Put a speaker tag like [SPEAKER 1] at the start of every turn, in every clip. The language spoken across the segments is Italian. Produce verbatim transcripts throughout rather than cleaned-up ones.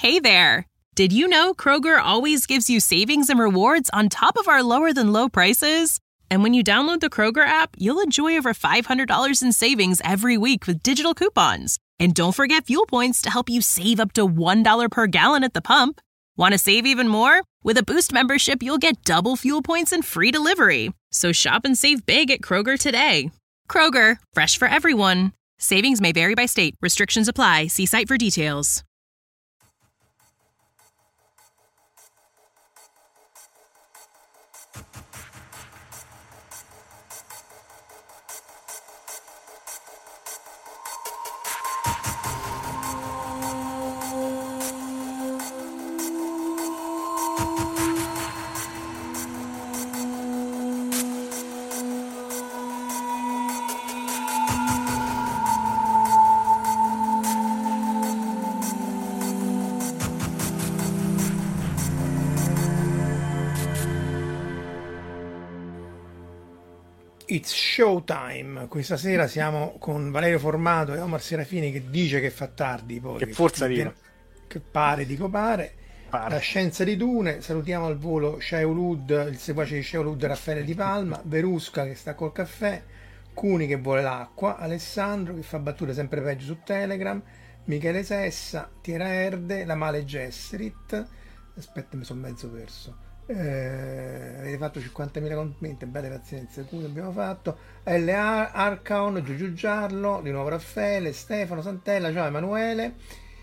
[SPEAKER 1] Hey there! Did you know Kroger always gives you savings and rewards on top of our lower-than-low prices? And when you download the Kroger app, you'll enjoy over five hundred dollars in savings every week with digital coupons. And don't forget fuel points to help you save up to one dollar per gallon at the pump. Want to save even more? With a Boost membership, you'll get double fuel points and free delivery. So shop and save big at Kroger today. Kroger, fresh for everyone. Savings may vary by state. Restrictions apply. See site for details.
[SPEAKER 2] It's showtime. Questa sera siamo con Valerio Formato e Omar Serafini, che dice che fa tardi, poi
[SPEAKER 3] che forza arriva,
[SPEAKER 2] che pare, dico pare. pare. La scienza di Dune. Salutiamo al volo Shaolud, il seguace di Shaolud, Raffaele Di Palma, Verusca che sta col caffè, Cuni che vuole l'acqua, Alessandro che fa battute sempre peggio su Telegram, Michele Sessa, Tiera Erde, la Male Gesserit. Aspetta, mi sono mezzo perso. Eh, avete fatto cinquantamila commenti, belle pazienza, cui abbiamo fatto L A Arcaon, Giugiu Giarlo, di nuovo Raffaele, Stefano Santella, ciao Emanuele,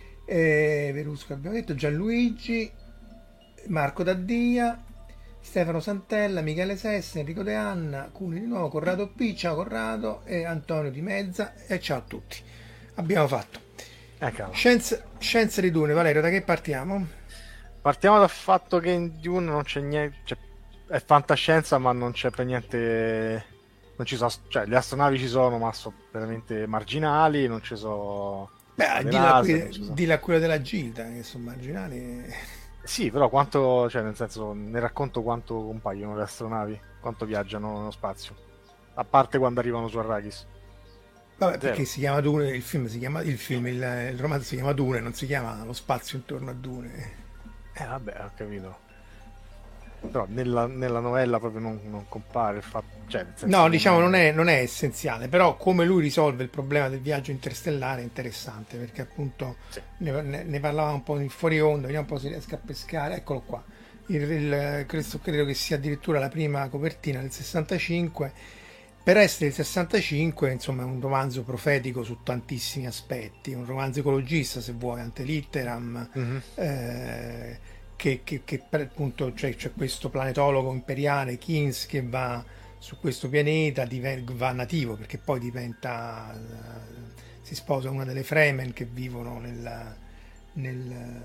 [SPEAKER 2] eh, Verusco abbiamo detto, Gianluigi, Marco Daddia, Stefano Santella, Michele Sessa, Enrico De Anna, Cuni di nuovo, Corrado P, ciao Corrado, e Antonio Di Mezza, e ciao a tutti. Abbiamo fatto
[SPEAKER 3] ecco.
[SPEAKER 2] Scienza, scienza di Dune. Valerio, da che partiamo?
[SPEAKER 3] Partiamo dal fatto che in Dune non c'è niente, cioè, è fantascienza, ma non c'è per niente, non ci sono, cioè le astronavi ci sono, ma sono veramente marginali, non ci sono.
[SPEAKER 2] Beh, di là, qui, sono. Di là quella della Gilda, che sono marginali.
[SPEAKER 3] Sì, però quanto, cioè nel senso, nel racconto quanto compaiono le astronavi, quanto viaggiano nello spazio, a parte quando arrivano su Arrakis.
[SPEAKER 2] Vabbè, Zero. Perché si chiama Dune, il film si chiama, il film, il, il romanzo si chiama Dune, non si chiama Lo spazio intorno a Dune.
[SPEAKER 3] Eh vabbè, ho capito. Però nella, nella novella proprio non, non compare il fatto, cioè, nel senso
[SPEAKER 2] no, diciamo non è, non è essenziale, però come lui risolve il problema del viaggio interstellare è interessante, perché appunto
[SPEAKER 3] sì.
[SPEAKER 2] ne, ne, ne parlava un po' in fuori onda, vediamo un po' se riesca a pescare. Eccolo qua, il, il, credo, credo che sia addirittura la prima copertina del sessantacinque. Per essere il sessantacinque, insomma, è un romanzo profetico su tantissimi aspetti, un romanzo ecologista, se vuoi, ante litteram, mm-hmm. eh, che, che, che appunto c'è, c'è questo planetologo imperiale, Keynes, che va su questo pianeta, diven- va nativo, perché poi diventa, uh, si sposa una delle Fremen che vivono nel, nel,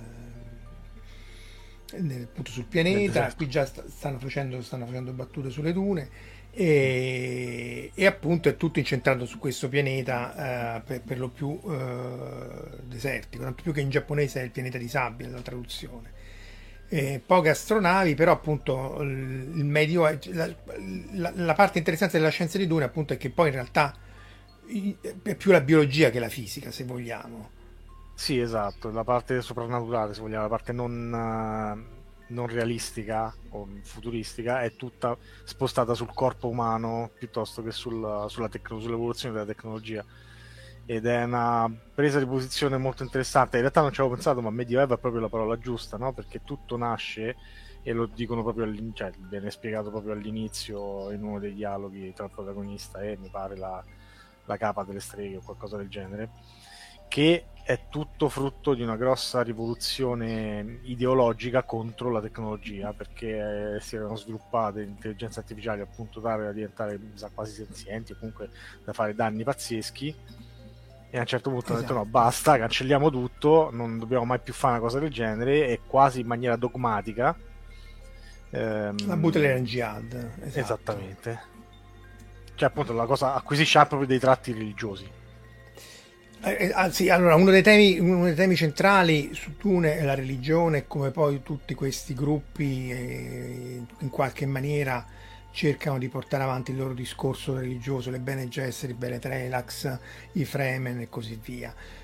[SPEAKER 2] nel appunto sul pianeta. Qui già st- stanno, facendo, stanno facendo battute sulle dune. E, e appunto è tutto incentrato su questo pianeta, eh, per, per lo più eh, desertico, tanto più che in giapponese è il pianeta di sabbia la traduzione. Eh, poche astronavi, però appunto il medio la, la, la parte interessante della scienza di Dune appunto è che poi in realtà è più la biologia che la fisica, se vogliamo.
[SPEAKER 3] Sì, esatto, la parte soprannaturale, se vogliamo, la parte non uh... non realistica o futuristica è tutta spostata sul corpo umano piuttosto che sul, sulla tecno, sull'evoluzione della tecnologia, ed è una presa di posizione molto interessante. In realtà non ci avevo pensato, ma medioevo è proprio la parola giusta, no? Perché tutto nasce, e lo dicono proprio all'inizio, cioè viene spiegato proprio all'inizio in uno dei dialoghi tra il protagonista e mi pare la, la capa delle streghe o qualcosa del genere, che è tutto frutto di una grossa rivoluzione ideologica contro la tecnologia, perché eh, si erano sviluppate intelligenze artificiali appunto tale da diventare quasi senzienti o comunque da fare danni pazzeschi, e a un certo punto esatto. hanno detto no, basta, cancelliamo tutto, non dobbiamo mai più fare una cosa del genere, e quasi in maniera dogmatica ehm...
[SPEAKER 2] la Butlerian Jihad, esatto.
[SPEAKER 3] Esattamente, cioè appunto la cosa acquisisce proprio dei tratti religiosi.
[SPEAKER 2] Eh, ah, sì, allora uno dei temi uno dei temi centrali su Dune è la religione, e come poi tutti questi gruppi eh, in qualche maniera cercano di portare avanti il loro discorso religioso, le Bene Gesserit, i Bene Trelax, i Fremen e così via.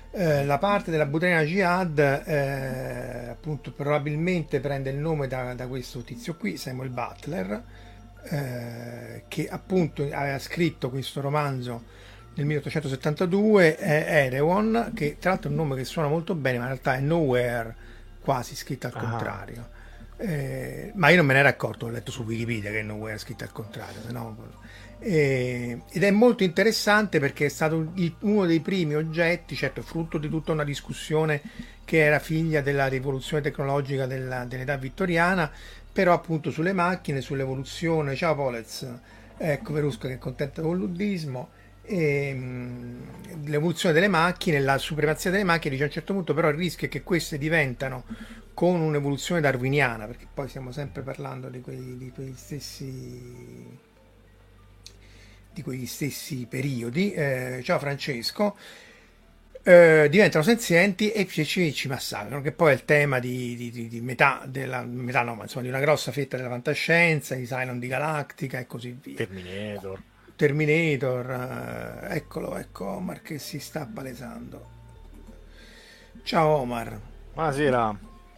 [SPEAKER 2] Eh, la parte della Butraina Jihad eh, appunto probabilmente prende il nome da, da questo tizio qui, Samuel Butler, eh, che appunto aveva scritto questo romanzo nel milleottocentosettantadue, è Erewhon, che tra l'altro è un nome che suona molto bene, ma in realtà è Nowhere, quasi scritto al contrario. Eh, ma io non me ne ero accorto, ho letto su Wikipedia che Nowhere è scritto al contrario, se no... Eh, ed è molto interessante perché è stato il, uno dei primi oggetti, certo frutto di tutta una discussione che era figlia della rivoluzione tecnologica della, dell'età vittoriana, però appunto sulle macchine, sull'evoluzione. Ciao Polez, ecco Verusca che è contenta con l'uddismo, e, mh, l'evoluzione delle macchine, la supremazia delle macchine. Dice a un certo punto però il rischio è che queste diventano, con un'evoluzione darwiniana, perché poi stiamo sempre parlando di quei, di quei stessi di quegli stessi periodi, eh, ciao Francesco, eh, diventano senzienti e ci, ci massacrano, che poi è il tema di, di, di, di metà della metà no, ma insomma di una grossa fetta della fantascienza, di Cylon di Galactica e così via.
[SPEAKER 3] Terminator.
[SPEAKER 2] Terminator, eh, eccolo, ecco Omar che si sta palesando. Ciao Omar.
[SPEAKER 3] Buonasera.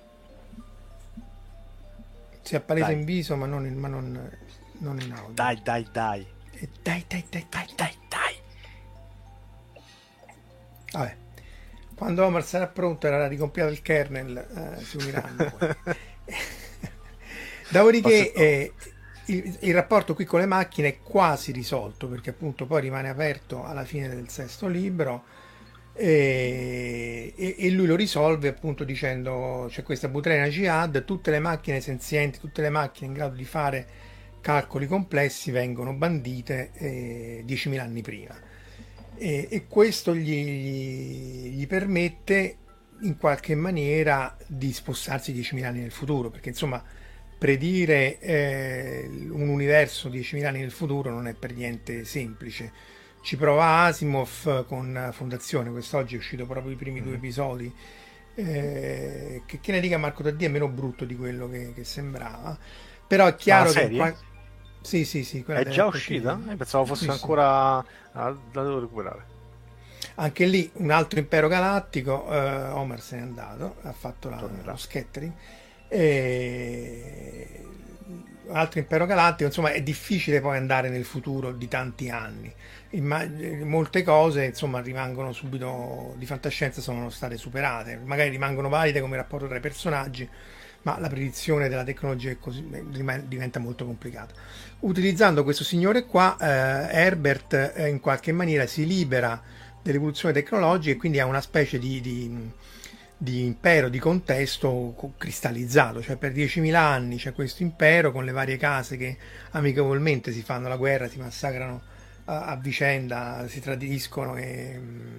[SPEAKER 2] Si appalesa
[SPEAKER 3] dai.
[SPEAKER 2] in viso ma non in, ma non, non in audio.
[SPEAKER 3] Dai, dai, dai.
[SPEAKER 2] Dai, dai, dai, dai, dai, dai. Vabbè, quando Omar sarà pronto era ricompilato il kernel, eh, si uniranno. Dopodiché eh, il, il rapporto qui con le macchine è quasi risolto, perché appunto poi rimane aperto alla fine del sesto libro, e, e, e lui lo risolve appunto dicendo c'è questa Butraina Jihad, tutte le macchine senzienti, tutte le macchine in grado di fare calcoli complessi vengono bandite eh, diecimila anni prima, e, e questo gli, gli permette in qualche maniera di spostarsi diecimila anni nel futuro, perché insomma predire eh, un universo diecimila anni nel futuro non è per niente semplice. Ci prova Asimov con Fondazione, quest'oggi è uscito proprio i primi mm. due episodi, eh, che, che ne dica Marco Taddì, è meno brutto di quello che, che sembrava, però è chiaro che qua... Sì, sì, sì.
[SPEAKER 3] È già uscita? Io pensavo fosse sì, ancora... Sì. Ah, la devo recuperare.
[SPEAKER 2] Anche lì un altro impero galattico, eh, Homer se n'è andato, ha fatto la, lo scattering. E... Un altro impero galattico, insomma è difficile poi andare nel futuro di tanti anni. Imma... Molte cose insomma rimangono subito di fantascienza, sono state superate, magari rimangono valide come rapporto tra i personaggi, ma la predizione della tecnologia è così, diventa molto complicata. Utilizzando questo signore qua, eh, Herbert eh, in qualche maniera si libera dell'evoluzione tecnologica e quindi ha una specie di, di, di impero, di contesto cristallizzato, cioè per diecimila anni c'è questo impero con le varie case che amichevolmente si fanno la guerra, si massacrano a, a vicenda, si tradiscono e...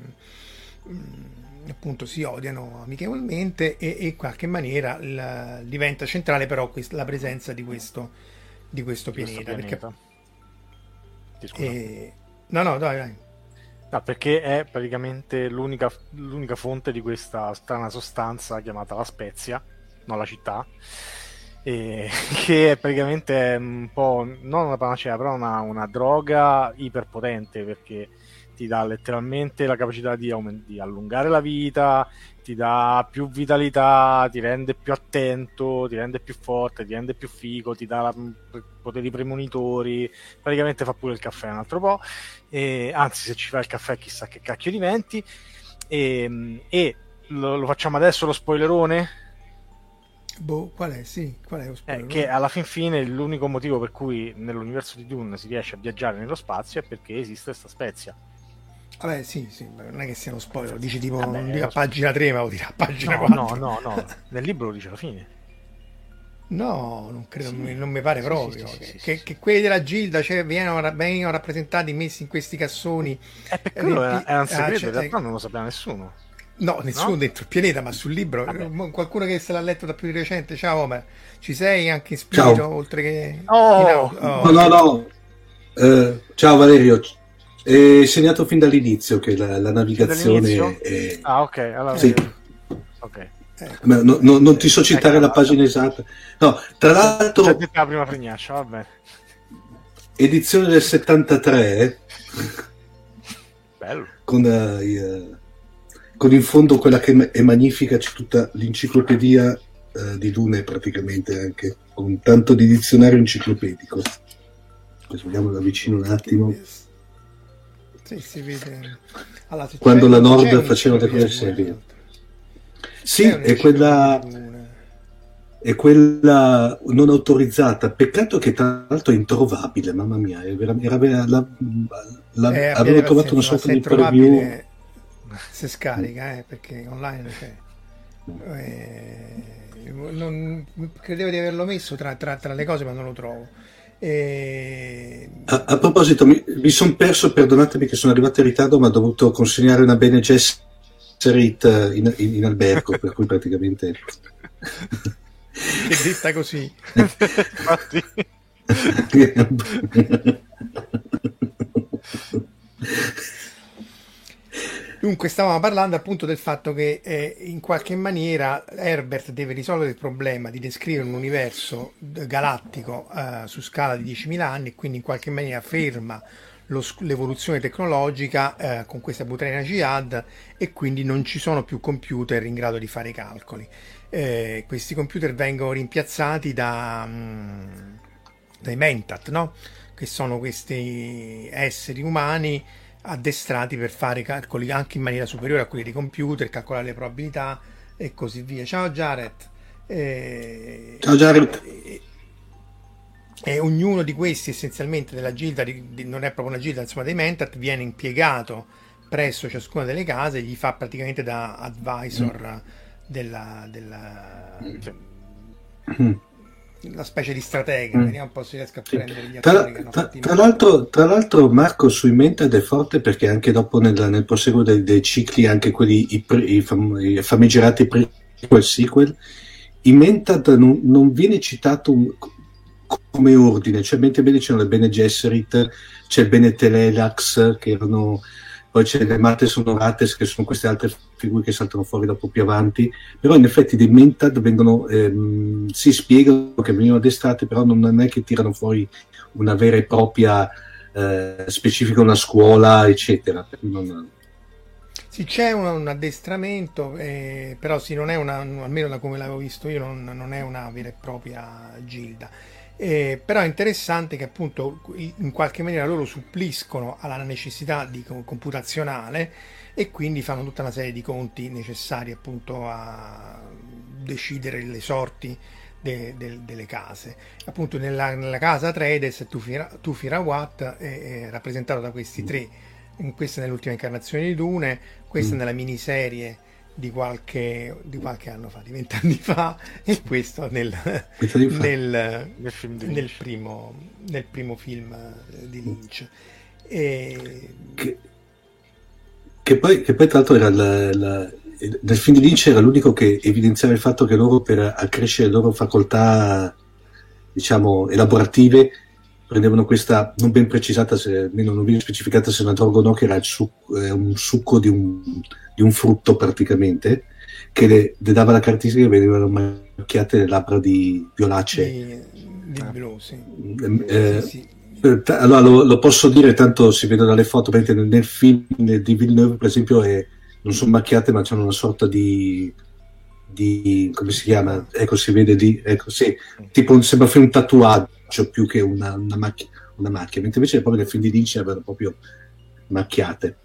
[SPEAKER 2] Mm, appunto si odiano amichevolmente, e, e in qualche maniera la, diventa centrale però questa, la presenza di questo di questo di pianeta,
[SPEAKER 3] pianeta.
[SPEAKER 2] Perché e, no no dai, dai.
[SPEAKER 3] No, perché è praticamente l'unica, l'unica fonte di questa strana sostanza chiamata la Spezia, non la città, e, che è praticamente un po' non una panacea, però una, una droga iperpotente, perché ti dà letteralmente la capacità di, aument- di allungare la vita, ti dà più vitalità, ti rende più attento, ti rende più forte, ti rende più figo, ti dà la, poteri premonitori, praticamente fa pure il caffè un altro po', e, anzi se ci fa il caffè chissà che cacchio diventi, e, e lo, lo facciamo adesso lo spoilerone?
[SPEAKER 2] Boh, qual è? Sì, qual è lo spoiler?
[SPEAKER 3] Eh, che alla fin fine l'unico motivo per cui nell'universo di Dune si riesce a viaggiare nello spazio è perché esiste questa spezia.
[SPEAKER 2] Vabbè, sì, sì, non è che sia uno spoiler, dici tipo
[SPEAKER 3] Vabbè,
[SPEAKER 2] non dica a pagina tre, ma lo dirà a pagina
[SPEAKER 3] no,
[SPEAKER 2] quattro.
[SPEAKER 3] No, no, no, nel libro lo dice alla fine.
[SPEAKER 2] No, non credo, sì. non mi pare
[SPEAKER 3] sì,
[SPEAKER 2] proprio
[SPEAKER 3] sì,
[SPEAKER 2] che,
[SPEAKER 3] sì,
[SPEAKER 2] che,
[SPEAKER 3] sì.
[SPEAKER 2] che quelli della Gilda, cioè, vengono, vengono rappresentati, messi in questi cassoni.
[SPEAKER 3] Eh, per quello
[SPEAKER 2] riempi...
[SPEAKER 3] era un segreto,
[SPEAKER 2] ah, cioè,
[SPEAKER 3] in realtà non lo sapeva nessuno.
[SPEAKER 2] No, nessuno no? Dentro il pianeta, ma sul libro.
[SPEAKER 3] Vabbè.
[SPEAKER 2] Qualcuno che se l'ha letto da più di recente. Ciao Omer, ci sei anche in spirito, ciao. Oltre che...
[SPEAKER 3] Oh,
[SPEAKER 4] oh. No, no, no. Uh, ciao Valerio. È segnato fin dall'inizio che la, la navigazione è...
[SPEAKER 3] Ah, ok, allora
[SPEAKER 4] sì.
[SPEAKER 3] Ok.
[SPEAKER 2] Ecco.
[SPEAKER 4] No, no, non ti so citare ecco, la pagina esatta. No, tra l'altro...
[SPEAKER 3] C'è la prima fregnaccia, va bene.
[SPEAKER 4] Edizione del settantatré.
[SPEAKER 3] Bello.
[SPEAKER 4] Con, uh, con in fondo quella che è magnifica, c'è tutta l'enciclopedia uh, di Dune praticamente, anche con tanto di dizionario enciclopedico. Adesso vediamo da vicino un attimo.
[SPEAKER 2] Sì, si vede. Allora,
[SPEAKER 4] quando la Nord faceva le cose serie. Sì, è quella, è quella non autorizzata. Peccato che tra l'altro è introvabile, mamma mia. Era, era, la, la,
[SPEAKER 2] eh,
[SPEAKER 4] avevo trovato una sorta di preview.
[SPEAKER 2] Si scarica, eh, perché online c'è. Eh, non, credevo di averlo messo tra, tra, tra le cose, ma non lo trovo. E...
[SPEAKER 4] A, a proposito, mi, mi sono perso, perdonatemi che sono arrivato in ritardo, ma ho dovuto consegnare una Bene Gesserit in, in, in albergo, per cui praticamente...
[SPEAKER 2] Che detta così.
[SPEAKER 3] Infatti...
[SPEAKER 2] Dunque, stavamo parlando appunto del fatto che eh, in qualche maniera Herbert deve risolvere il problema di descrivere un universo galattico eh, su scala di diecimila anni, e quindi in qualche maniera ferma lo, l'evoluzione tecnologica eh, con questa Butraina Jihad, e quindi non ci sono più computer in grado di fare i calcoli. Eh, questi computer vengono rimpiazzati da, mh, dai Mentat, no? Che sono questi esseri umani addestrati per fare calcoli anche in maniera superiore a quelli dei computer, calcolare le probabilità e così via. Ciao Jared. Eh,
[SPEAKER 4] Ciao Jared.
[SPEAKER 2] E, e ognuno di questi essenzialmente della gilda, di, di, non è proprio una gilda, insomma, dei Mentat, viene impiegato presso ciascuna delle case, gli fa praticamente da advisor mm. della, della mm. la specie di stratega. Mm. Vediamo un po' se riesco a prendere gli
[SPEAKER 4] tra,
[SPEAKER 2] attori che hanno
[SPEAKER 4] tra,
[SPEAKER 2] fatto
[SPEAKER 4] tra, l'altro, tra l'altro Marco sui Mentat è forte, perché anche dopo nel, nel proseguo dei, dei cicli, anche quelli i, i, fam, i famigerati prequel sequel, i Mentat non, non viene citato un, come ordine, cioè mentre bene c'erano le Bene Gesserit, c'è il Bene Telelax, che erano, poi c'è le Mates Sonorates, che sono queste altre figure che saltano fuori dopo più avanti, però in effetti dei Mentat vengono, ehm, si spiegano che venivano addestrati, però non è che tirano fuori una vera e propria eh, specifica, una scuola, eccetera. Non...
[SPEAKER 2] Sì, c'è un, un addestramento, eh, però sì, non è una, almeno da come l'avevo visto io, non, non è una vera e propria gilda. Eh, però è interessante che appunto in qualche maniera loro suppliscono alla necessità di computazionale, e quindi fanno tutta una serie di conti necessari appunto a decidere le sorti de, de, delle case. Appunto nella, nella casa Atreides Tufirawat è, è rappresentato da questi tre, in questa nell'ultima incarnazione di Dune, questa mm. nella miniserie di qualche, di qualche anno fa, di vent'anni fa, e questo nel, nel, nel, film di nel, primo, nel primo film di Lynch. E...
[SPEAKER 4] Che, che, poi, che poi tra l'altro era la, la, nel film di Lynch era l'unico che evidenziava il fatto che loro, per accrescere le loro facoltà, diciamo, elaborative, prendevano questa, non ben precisata, se almeno non viene specificata se è una droga o no, che era il succo, eh, un succo di un, di un frutto praticamente, che le, le dava la caratteristica che venivano macchiate le labbra di violacee.
[SPEAKER 2] Di, di blu, sì.
[SPEAKER 4] Eh,
[SPEAKER 2] sì, sì.
[SPEAKER 4] T- allora lo, lo posso dire, tanto si vede dalle foto, perché nel, nel film di Villeneuve per esempio è, non sono macchiate, ma c'hanno una sorta di, di come si chiama? Ecco, si vede di, ecco, sì, tipo sembra fare un tatuaggio più che una, una, macchia, una macchia, mentre invece proprio nel film di Lynch erano proprio macchiate.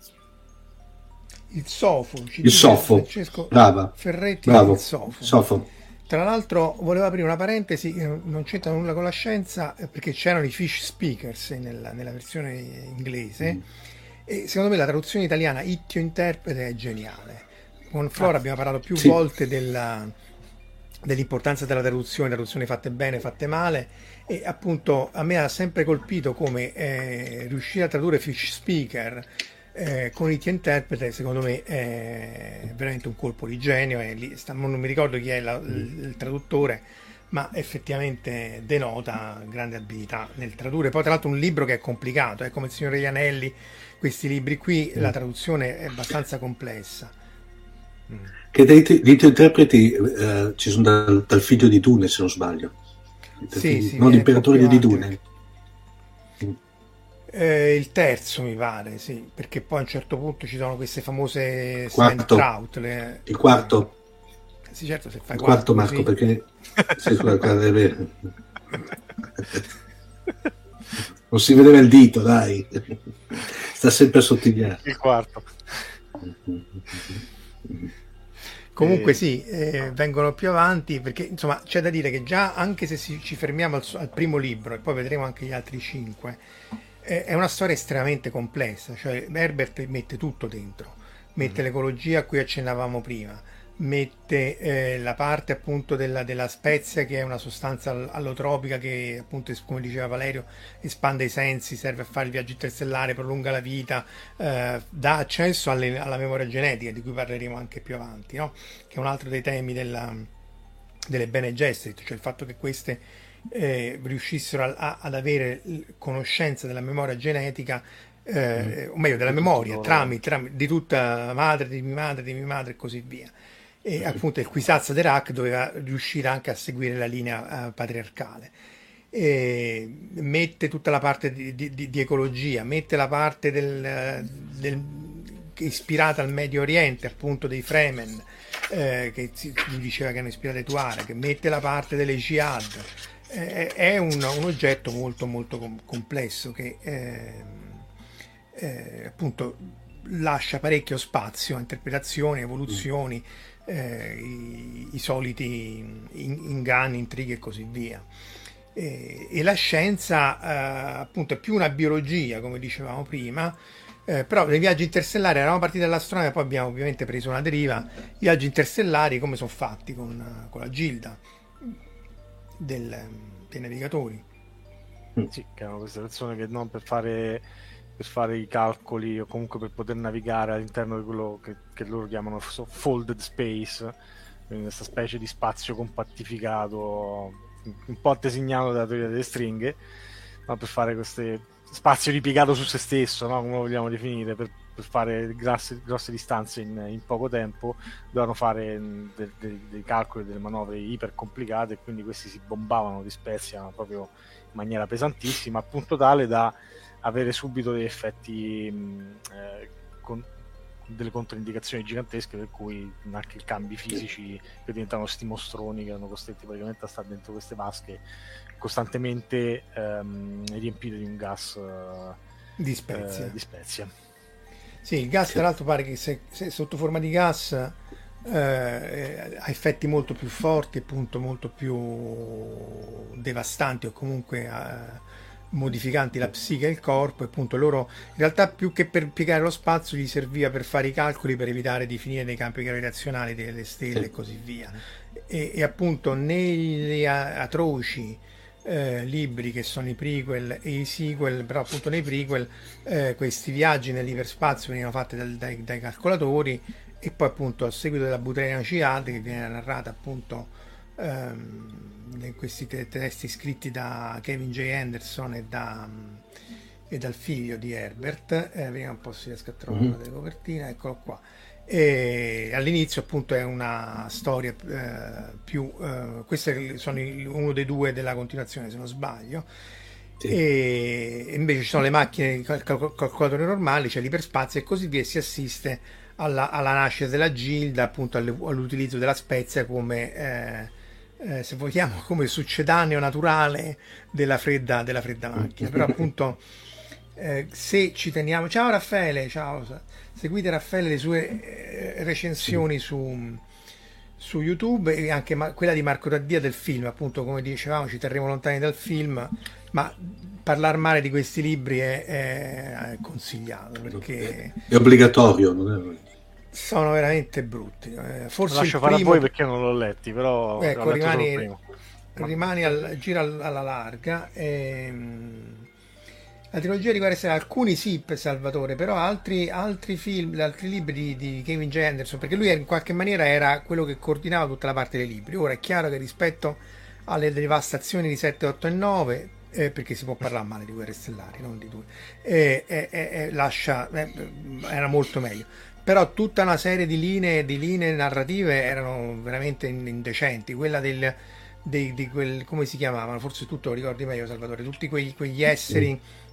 [SPEAKER 2] Il Sofo,
[SPEAKER 4] il Sofo, brava,
[SPEAKER 2] Ferretti,
[SPEAKER 4] bravo,
[SPEAKER 2] il Sofo.
[SPEAKER 4] Sofo.
[SPEAKER 2] Tra l'altro volevo aprire una parentesi, non c'entra nulla con la scienza, perché c'erano i fish speakers nella, nella versione inglese, mm. e secondo me la traduzione italiana Ittio interprete è geniale. Con Flora ah, abbiamo parlato più sì. volte della, dell'importanza della traduzione, traduzioni fatte bene, fatte male, e appunto a me ha sempre colpito come eh, riuscire a tradurre fish speaker Eh, con Ittio interprete, secondo me è veramente un colpo di genio, e lì sta, non mi ricordo chi è la, il, il traduttore, ma effettivamente denota grande abilità nel tradurre. Poi tra l'altro un libro che è complicato, è come il Signore degli Anelli, questi libri qui, la traduzione è abbastanza complessa.
[SPEAKER 4] Che dei Ittio interpreti eh, ci sono dal, dal figlio di Dune, se non sbaglio,
[SPEAKER 2] sì, sì,
[SPEAKER 4] non l'imperatore di Dune.
[SPEAKER 2] Eh, il terzo mi pare, sì, perché poi a un certo punto ci sono queste famose
[SPEAKER 4] Quarto.
[SPEAKER 2] Trout, le...
[SPEAKER 4] Il quarto.
[SPEAKER 2] Sì, certo, se fai
[SPEAKER 4] Il quarto,
[SPEAKER 2] quattro,
[SPEAKER 4] Marco,
[SPEAKER 2] sì.
[SPEAKER 4] perché sì, scusa, è vero. Non si vedeva il dito, dai. Sta sempre a sottigliare.
[SPEAKER 3] Il quarto.
[SPEAKER 2] Comunque
[SPEAKER 3] E-
[SPEAKER 2] sì, eh, vengono più avanti perché insomma c'è da dire che già anche se si- ci fermiamo al, al primo libro e poi vedremo anche gli altri cinque, eh, è una storia estremamente complessa, cioè Herbert mette tutto dentro, mette
[SPEAKER 3] Mhm.
[SPEAKER 2] l'ecologia a cui accennavamo prima, mette eh, la parte appunto della, della spezia che è una sostanza all- allotropica che appunto es- come diceva Valerio espande i sensi, serve a fare il viaggio interstellare, prolunga la vita, eh, dà accesso alle- alla memoria genetica di cui parleremo anche più avanti, no? Che è un altro dei temi della- delle Bene Gesserit, cioè il fatto che queste eh, riuscissero a- a- ad avere l- conoscenza della memoria genetica, eh, o meglio della
[SPEAKER 3] Di tutti
[SPEAKER 2] memoria
[SPEAKER 3] loro.
[SPEAKER 2] tramite, tramite- di tutta la madre, di mia madre, di mia madre e così via. E appunto il Kwisatz Haderach doveva riuscire anche a seguire la linea eh, patriarcale. E mette tutta la parte di, di- di- di ecologia, mette la parte del, del- che è ispirata al Medio Oriente, appunto dei Fremen, eh, che si si diceva che hanno ispirato i Tuareg, mette la parte delle Jihad. Eh, è un, un oggetto molto molto com- complesso che eh, eh, appunto lascia parecchio spazio a interpretazioni, evoluzioni, eh, i, i soliti in- inganni, intrighi e così via. E, e la scienza eh, appunto è più una biologia, come dicevamo prima, eh, però nei viaggi interstellari eravamo partiti dall'astronomia, poi abbiamo ovviamente preso una deriva. I viaggi interstellari come sono fatti con, con la gilda del, dei navigatori?
[SPEAKER 3] Sì, che erano queste persone che non per fare, per fare i calcoli o comunque per poter navigare all'interno di quello che, che loro chiamano so- folded space, quindi questa specie di spazio compattificato, un po' designato dalla teoria delle stringhe, no? Per fare questo spazio ripiegato su se stesso, no? Come lo vogliamo definire, per, per fare grosse, grosse distanze in, in poco tempo, dovevano fare mh, de- de- dei calcoli, delle manovre iper complicate, e quindi questi si bombavano di spezia proprio in maniera pesantissima, a punto tale da avere subito degli effetti mh, eh, con delle controindicazioni gigantesche, per cui anche i cambi fisici che diventano sti mostroni che erano costretti praticamente a stare dentro queste vasche costantemente ehm, riempite di un gas eh,
[SPEAKER 2] Di spezia.
[SPEAKER 3] eh, di spezia.
[SPEAKER 2] Sì, il gas tra l'altro pare che se, se sotto forma di gas eh, ha effetti molto più forti, appunto molto più devastanti o comunque eh, modificanti la psiche e il corpo, e appunto loro in realtà più che per piegare lo spazio gli serviva per fare i calcoli per evitare di finire nei campi gravitazionali delle stelle e così via. E, e appunto negli a- atroci eh, libri che sono i prequel e i sequel, però appunto nei prequel eh, questi viaggi nell'iperspazio venivano fatti dal- dai, dai calcolatori, e poi appunto a seguito della Butraina Jihad, che viene narrata appunto ehm, in questi te- testi scritti da Kevin J. Anderson e, da, e dal figlio di Herbert, eh, vediamo un po' se riesco a trovare una delle copertine, eccolo qua. E all'inizio appunto è una storia eh, più eh, questi sono il- uno dei due della continuazione, se non sbaglio.
[SPEAKER 4] Sì.
[SPEAKER 2] E e invece ci sono le macchine i cal- cal- calcolatori normali, c'è l'iperspazio e così via, e si assiste alla, alla nascita della Gilda, appunto alle- all'utilizzo della spezia come eh, eh, se vogliamo come succedaneo naturale della fredda, della fredda macchina. Però appunto eh, se ci teniamo, ciao Raffaele, ciao, seguite Raffaele, le sue eh, recensioni su, su YouTube, e anche ma- quella di Marco Raddia del film, appunto come dicevamo ci terremo lontani dal film, ma parlare male di questi libri è, è- è consigliato perché
[SPEAKER 4] È obbligatorio, non è...
[SPEAKER 2] sono veramente brutti. Eh,
[SPEAKER 3] Lo
[SPEAKER 2] forse
[SPEAKER 3] lascio
[SPEAKER 2] il
[SPEAKER 3] fare
[SPEAKER 2] primo,
[SPEAKER 3] a voi perché io non l'ho letti, però
[SPEAKER 2] ecco,
[SPEAKER 3] ho letto solo il
[SPEAKER 2] rimani,
[SPEAKER 3] primo.
[SPEAKER 2] rimani al, gira al- alla larga. ehm, la trilogia riguarda essere alcuni sì per Salvatore, però altri, altri film, altri libri di, di Kevin J. Anderson, perché lui in qualche maniera era quello che coordinava tutta la parte dei libri. Ora è chiaro che rispetto alle devastazioni di sette, otto e nove, eh, perché si può parlare male di Guerre Stellari, non di due, eh, eh, eh, eh, lascia, eh, era molto meglio. Però tutta una serie di linee, di linee narrative erano veramente indecenti. Quella del, dei, di quel, come si chiamavano, forse tu te lo ricordi meglio Salvatore, tutti quegli, quegli esseri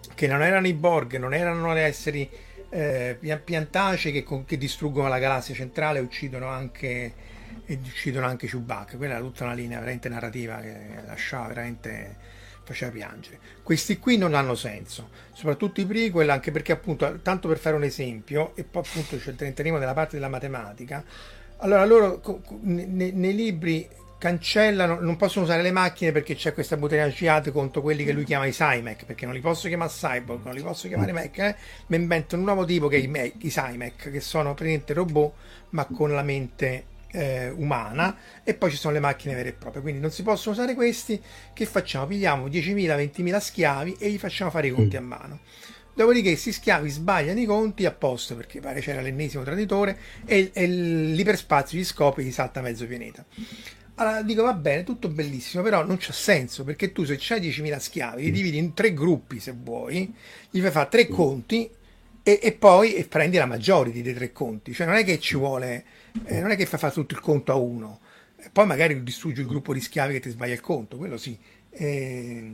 [SPEAKER 2] che non erano i Borg, non erano gli esseri eh, piantacei che, che distruggono la galassia centrale e uccidono anche, e uccidono anche Chewbacca. Quella era tutta una linea veramente narrativa che lasciava veramente, faceva piangere. Questi qui non hanno senso, soprattutto i prequel, anche perché appunto, tanto per fare un esempio, e poi appunto ci entriamo nella parte della matematica. Allora loro nei, nei libri cancellano, non possono usare le macchine perché c'è questa buttinagiata contro quelli che lui chiama i Cymek, perché non li posso chiamare cyborg, non li posso chiamare mech, eh? Mi inventano un nuovo tipo che è i, mech, i Cymek, che sono praticamente robot ma con la mente eh, umana, e poi ci sono le macchine vere e proprie, quindi non si possono usare questi. Che facciamo? Pigliamo diecimila ventimila schiavi e gli facciamo fare i conti a mano. Dopodiché questi schiavi sbagliano i conti apposta perché pare c'era l'ennesimo traditore e, e l'iperspazio gli scopre, gli salta mezzo pianeta. Allora dico, va bene, tutto bellissimo, però non c'ha senso, perché tu se c'hai diecimila schiavi li dividi in tre gruppi, se vuoi, gli fai fare tre conti e, e poi e prendi la majority dei tre conti. Cioè non è che ci vuole, eh, non è che fai fare tutto il conto a uno, poi magari distruggi il gruppo di schiavi che ti sbaglia il conto, quello sì. Eh,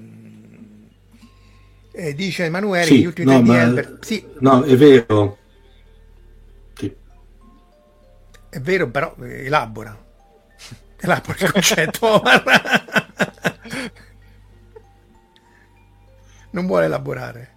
[SPEAKER 2] eh, dice Emanuele
[SPEAKER 4] sì,
[SPEAKER 2] che gli ultimi
[SPEAKER 4] no,
[SPEAKER 2] tre
[SPEAKER 4] ma,
[SPEAKER 2] di Elber, sì,
[SPEAKER 4] no, è vero, sì.
[SPEAKER 2] È vero, però eh, elabora. Elabora il concetto. Non vuole elaborare.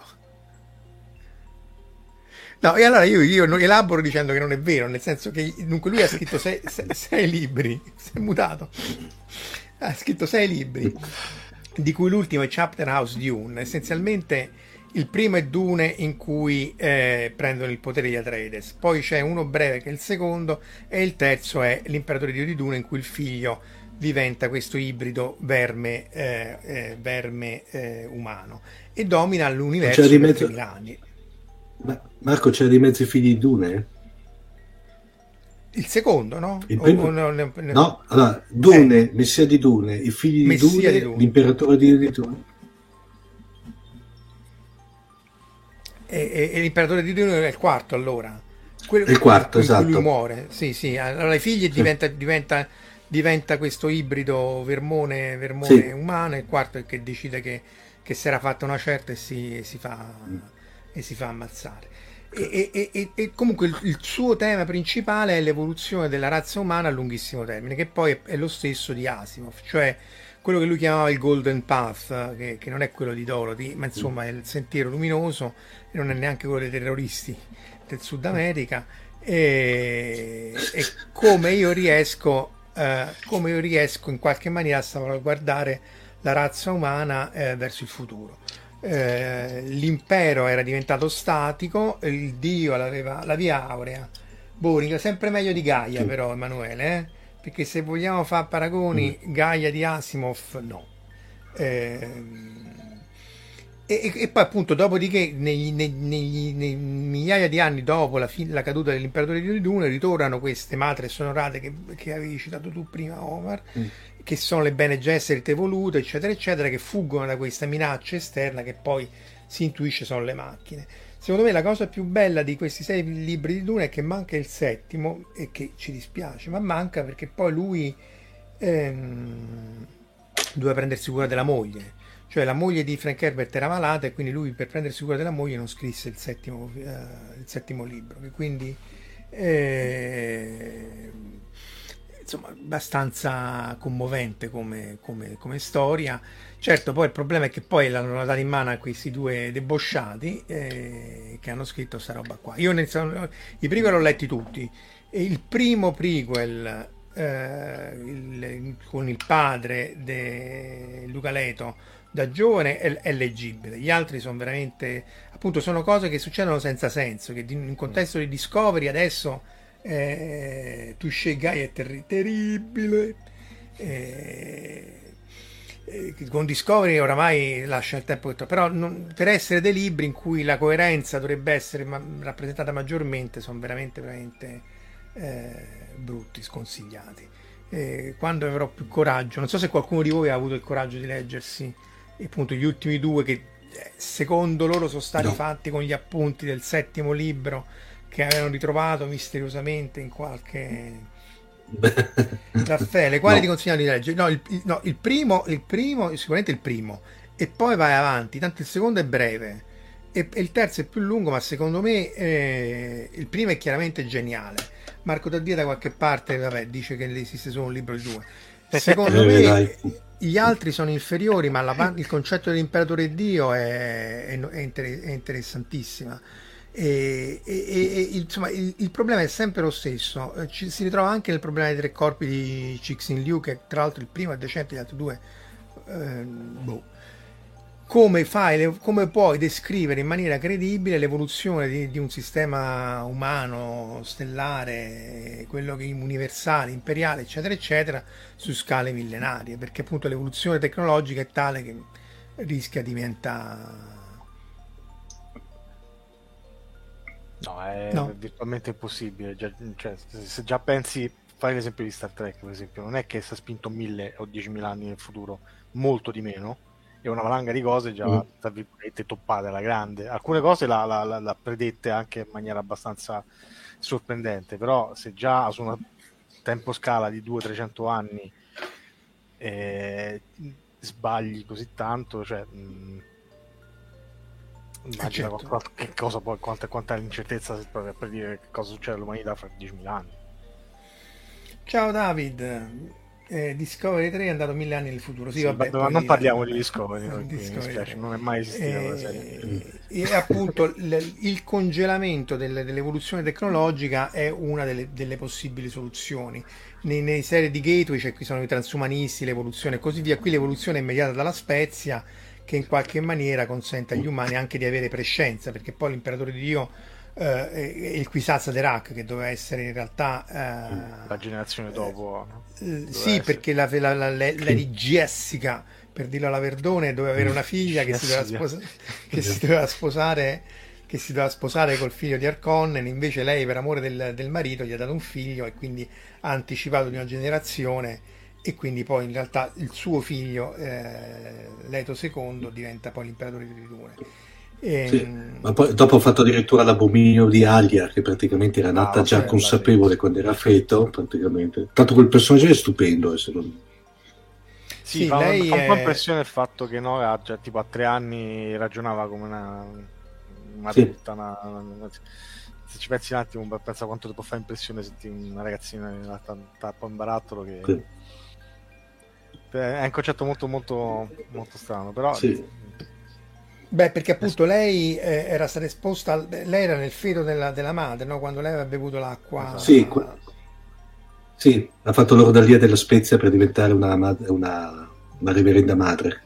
[SPEAKER 2] No, e allora io, io elaboro dicendo che non è vero, nel senso che dunque lui ha scritto sei, sei, sei libri, si è mutato, ha scritto sei libri, di cui l'ultimo è Chapter House Dune. Essenzialmente il primo è Dune, in cui eh, prendono il potere di Atreides, poi c'è uno breve che è il secondo, e il terzo è l'imperatore di Dune, in cui il figlio diventa questo ibrido verme, eh, eh, verme eh, umano e domina l'universo per
[SPEAKER 4] mezzo...
[SPEAKER 2] tremila anni.
[SPEAKER 4] Ma Marco, c'era di mezzo i figli di Dune?
[SPEAKER 2] Il secondo, no?
[SPEAKER 4] Il primo...
[SPEAKER 2] o, no, no, no.
[SPEAKER 4] no, allora Dune,
[SPEAKER 2] eh.
[SPEAKER 4] Messia di Dune, i figli di Dune,
[SPEAKER 2] di Dune,
[SPEAKER 4] l'imperatore di Dune.
[SPEAKER 2] E, e, e l'imperatore di Dune è il quarto, allora. Quello,
[SPEAKER 4] il quarto, esatto.
[SPEAKER 2] Lui muore, sì, sì. Allora i figli sì. diventa, diventa, diventa questo ibrido vermone, vermone sì. umano, e il quarto è che decide che, che si era fatta una certa e si, e si fa mm. e si fa ammazzare. E, e, e, e comunque il, il suo tema principale è l'evoluzione della razza umana a lunghissimo termine, che poi è, è lo stesso di Asimov, cioè quello che lui chiamava il Golden Path, che, che non è quello di Dorothy, ma insomma è il sentiero luminoso, e non è neanche quello dei terroristi del Sud America. E, e come io riesco eh, come io riesco in qualche maniera a salvaguardare la razza umana eh, verso il futuro. Eh, l'impero era diventato statico, il dio aveva la via aurea, Boring, sempre meglio di Gaia, però Emanuele, eh? Perché se vogliamo fare paragoni, mm. Gaia di Asimov no. Eh, e, e poi appunto dopodiché negli, negli, negli migliaia di anni dopo la, fin- la caduta dell'imperatore di Dune ritornano queste matre sonorate che, che avevi citato tu prima, Omar, mm. che sono le Bene Gesserit evolute, eccetera eccetera, che fuggono da questa minaccia esterna che poi si intuisce sono le macchine. Secondo me la cosa più bella di questi sei libri di Dune è che manca il settimo, e che ci dispiace, ma manca perché poi lui ehm, doveva prendersi cura della moglie, cioè la moglie di Frank Herbert era malata e quindi lui per prendersi cura della moglie non scrisse il settimo, eh, il settimo libro, che quindi eh, insomma abbastanza commovente come, come, come storia. Certo, poi il problema è che poi l'hanno dato in mano a questi due debosciati eh, che hanno scritto sta roba qua. Io nel, i prequel l'ho letti tutti, e il primo prequel eh, il, con il padre di Luca Leto da giovane è, è leggibile, gli altri sono veramente, appunto, sono cose che succedono senza senso, che in un contesto di Discovery adesso eh, Touché Gaia è terri- terribile eh, con Discovery oramai lascia il tempo che trova, però non, per essere dei libri in cui la coerenza dovrebbe essere ma, rappresentata maggiormente, sono veramente veramente eh, brutti, sconsigliati. Eh, quando avrò più coraggio, non so se qualcuno di voi ha avuto il coraggio di leggersi appunto gli ultimi due, che eh, secondo loro sono stati no. fatti con gli appunti del settimo libro che avevano ritrovato misteriosamente in qualche Raffaele, quale
[SPEAKER 4] no.
[SPEAKER 2] ti consigliano di leggere? No, il, il, no, il primo, il primo, sicuramente il primo, e poi vai avanti, tanto il secondo è breve e, e il terzo è più lungo, ma secondo me eh, il primo è chiaramente geniale. Marco Daddia da qualche parte vabbè, dice che esiste solo un libro di due. Secondo me gli altri sono inferiori, ma la, il concetto dell'imperatore Dio è, è, è, inter, è interessantissima. E, e, e insomma il, il problema è sempre lo stesso. Ci, si ritrova anche nel problema dei tre corpi di Cixin Liu, che tra l'altro il primo è decente, gli altri due eh, boh. Come fai, le, come puoi descrivere in maniera credibile l'evoluzione di, di un sistema umano stellare, quello che universale, imperiale, eccetera eccetera, su scale millenarie? Perché appunto l'evoluzione tecnologica è tale che rischia di diventare
[SPEAKER 3] no, è
[SPEAKER 2] no.
[SPEAKER 3] virtualmente impossibile. Già, cioè, se già pensi, fai l'esempio di Star Trek per esempio, non è che si è spinto mille o diecimila anni nel futuro, molto di meno, e una valanga di cose già mm. tra virgolette toppate alla grande. Alcune cose l'ha, l'ha, l'ha predette anche in maniera abbastanza sorprendente, però se già su una tempo scala di duecento trecento anni eh, sbagli così tanto, cioè mh, immagina
[SPEAKER 2] certo.
[SPEAKER 3] qual- che cosa poi, quanta, quanta l'incertezza per, per dire che cosa succede all'umanità fra diecimila anni.
[SPEAKER 2] Ciao David. Eh, Discovery tre è andato mille anni nel futuro. Sì,
[SPEAKER 3] sì,
[SPEAKER 2] vabbè,
[SPEAKER 3] ma non
[SPEAKER 2] dire,
[SPEAKER 3] parliamo
[SPEAKER 2] vabbè.
[SPEAKER 3] di Discovery, no,
[SPEAKER 2] Discovery
[SPEAKER 3] spiace, non è mai esistita quella serie.
[SPEAKER 2] E, e appunto il, il congelamento del, dell'evoluzione tecnologica è una delle, delle possibili soluzioni. Nei, nei serie di Gateway c'è, qui sono i transumanisti, l'evoluzione e così via. Qui l'evoluzione è mediata dalla spezia, che in qualche maniera consente agli umani anche di avere prescienza, perché poi l'imperatore di Dio eh, il Kwisatz Haderach, che doveva essere in realtà eh,
[SPEAKER 3] la generazione dopo, no?
[SPEAKER 2] eh, sì,
[SPEAKER 3] essere.
[SPEAKER 2] perché la, la, la, la, la di Jessica, per dirlo alla Verdone, doveva avere una figlia che si doveva, sposa- che si doveva sposare che si doveva sposare col figlio di Harkonnen, invece lei per amore del, del marito gli ha dato un figlio e quindi ha anticipato di una generazione, e quindi poi in realtà il suo figlio eh, Leto secondo diventa poi l'imperatore di Dune. E,
[SPEAKER 4] sì, ma poi dopo ha fatto addirittura l'abominio di Alia, che praticamente era nata
[SPEAKER 3] ah,
[SPEAKER 4] già
[SPEAKER 3] okay,
[SPEAKER 4] consapevole quando era feto, praticamente. Tanto quel personaggio è stupendo, secondo me.
[SPEAKER 3] Sì, sì, fa, lei fa un po' impressione il fatto che no, ha già tipo a tre anni ragionava come una, una
[SPEAKER 4] sì.
[SPEAKER 3] adulta, una, una, se ci pensi un attimo, pensa quanto ti può fare impressione sentire una ragazzina in tappa in barattolo che sì. È un concetto molto molto molto strano, però
[SPEAKER 2] sì. Beh, perché appunto lei eh, era stata esposta, al, lei era nel feto della, della madre, no? Quando lei aveva bevuto l'acqua.
[SPEAKER 4] Sì, qua... sì, ha fatto l'ordalia della Spezia per diventare una, una, una reverenda madre.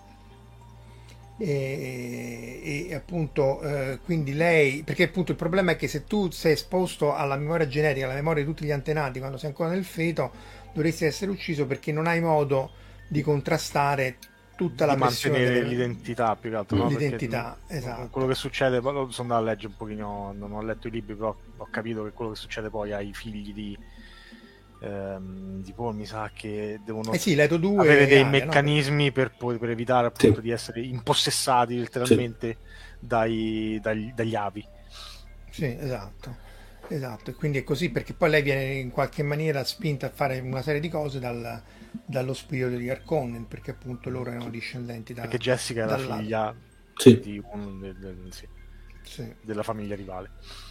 [SPEAKER 2] E, e appunto eh, quindi lei, perché appunto il problema è che se tu sei esposto alla memoria genetica, alla memoria di tutti gli antenati quando sei ancora nel feto, dovresti essere ucciso perché non hai modo di contrastare tutta la
[SPEAKER 3] di
[SPEAKER 2] pressione
[SPEAKER 3] mantenere
[SPEAKER 2] delle...
[SPEAKER 3] l'identità più che altro, no?
[SPEAKER 2] l'identità,
[SPEAKER 3] perché,
[SPEAKER 2] esatto.
[SPEAKER 3] Quello che succede, poi sono andato a leggere un pochino, non ho letto i libri, però ho capito che quello che succede poi ai figli di ehm, di Paul mi sa che devono
[SPEAKER 2] eh sì, Leto due
[SPEAKER 3] avere dei
[SPEAKER 2] Aria,
[SPEAKER 3] meccanismi
[SPEAKER 2] no?
[SPEAKER 3] per, per evitare appunto
[SPEAKER 4] sì.
[SPEAKER 3] di essere impossessati letteralmente sì. dai, dagli, dagli avi.
[SPEAKER 2] Sì, esatto. Esatto, e quindi è così perché poi lei viene in qualche maniera spinta a fare una serie di cose dal, dallo spirito di Harkonnen, perché appunto loro erano discendenti da...
[SPEAKER 3] Perché Jessica è la figlia
[SPEAKER 2] sì.
[SPEAKER 3] di un, del, del, sì,
[SPEAKER 2] sì.
[SPEAKER 3] della famiglia rivale.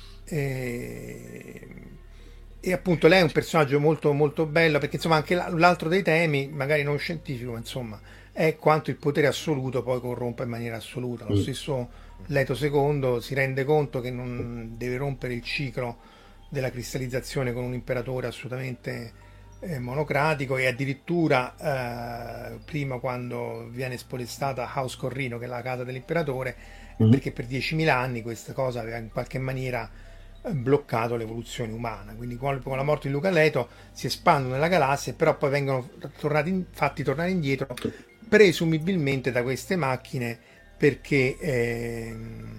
[SPEAKER 2] E... e appunto lei è un personaggio molto molto bello, perché insomma anche l'altro dei temi, magari non scientifico, ma insomma, è quanto il potere assoluto poi corrompa in maniera assoluta. Lo mm. stesso Leto secondo si rende conto che non deve rompere il ciclo della cristallizzazione con un imperatore assolutamente eh, monocratico, e addirittura eh, prima, quando viene spolestata House Corrino, che è la casa dell'imperatore, mm. perché per diecimila anni questa cosa aveva in qualche maniera bloccato l'evoluzione umana. Quindi con la morte di Luca Leto si espandono nella galassia, però poi vengono tornati in, fatti tornare indietro presumibilmente da queste macchine, perché eh,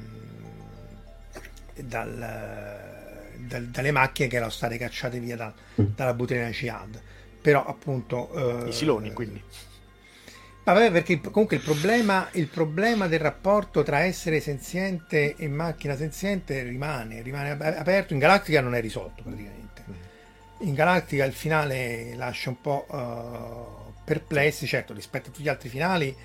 [SPEAKER 2] dal, dal, dalle macchine che erano state cacciate via da, dalla Butrina Ciad, però appunto eh,
[SPEAKER 3] i Siloni, quindi
[SPEAKER 2] vabbè, perché comunque il problema, il problema del rapporto tra essere senziente e macchina senziente rimane, rimane aperto. In Galactica non è risolto praticamente. In Galactica il finale lascia un po' uh, perplessi, certo rispetto a tutti gli altri finali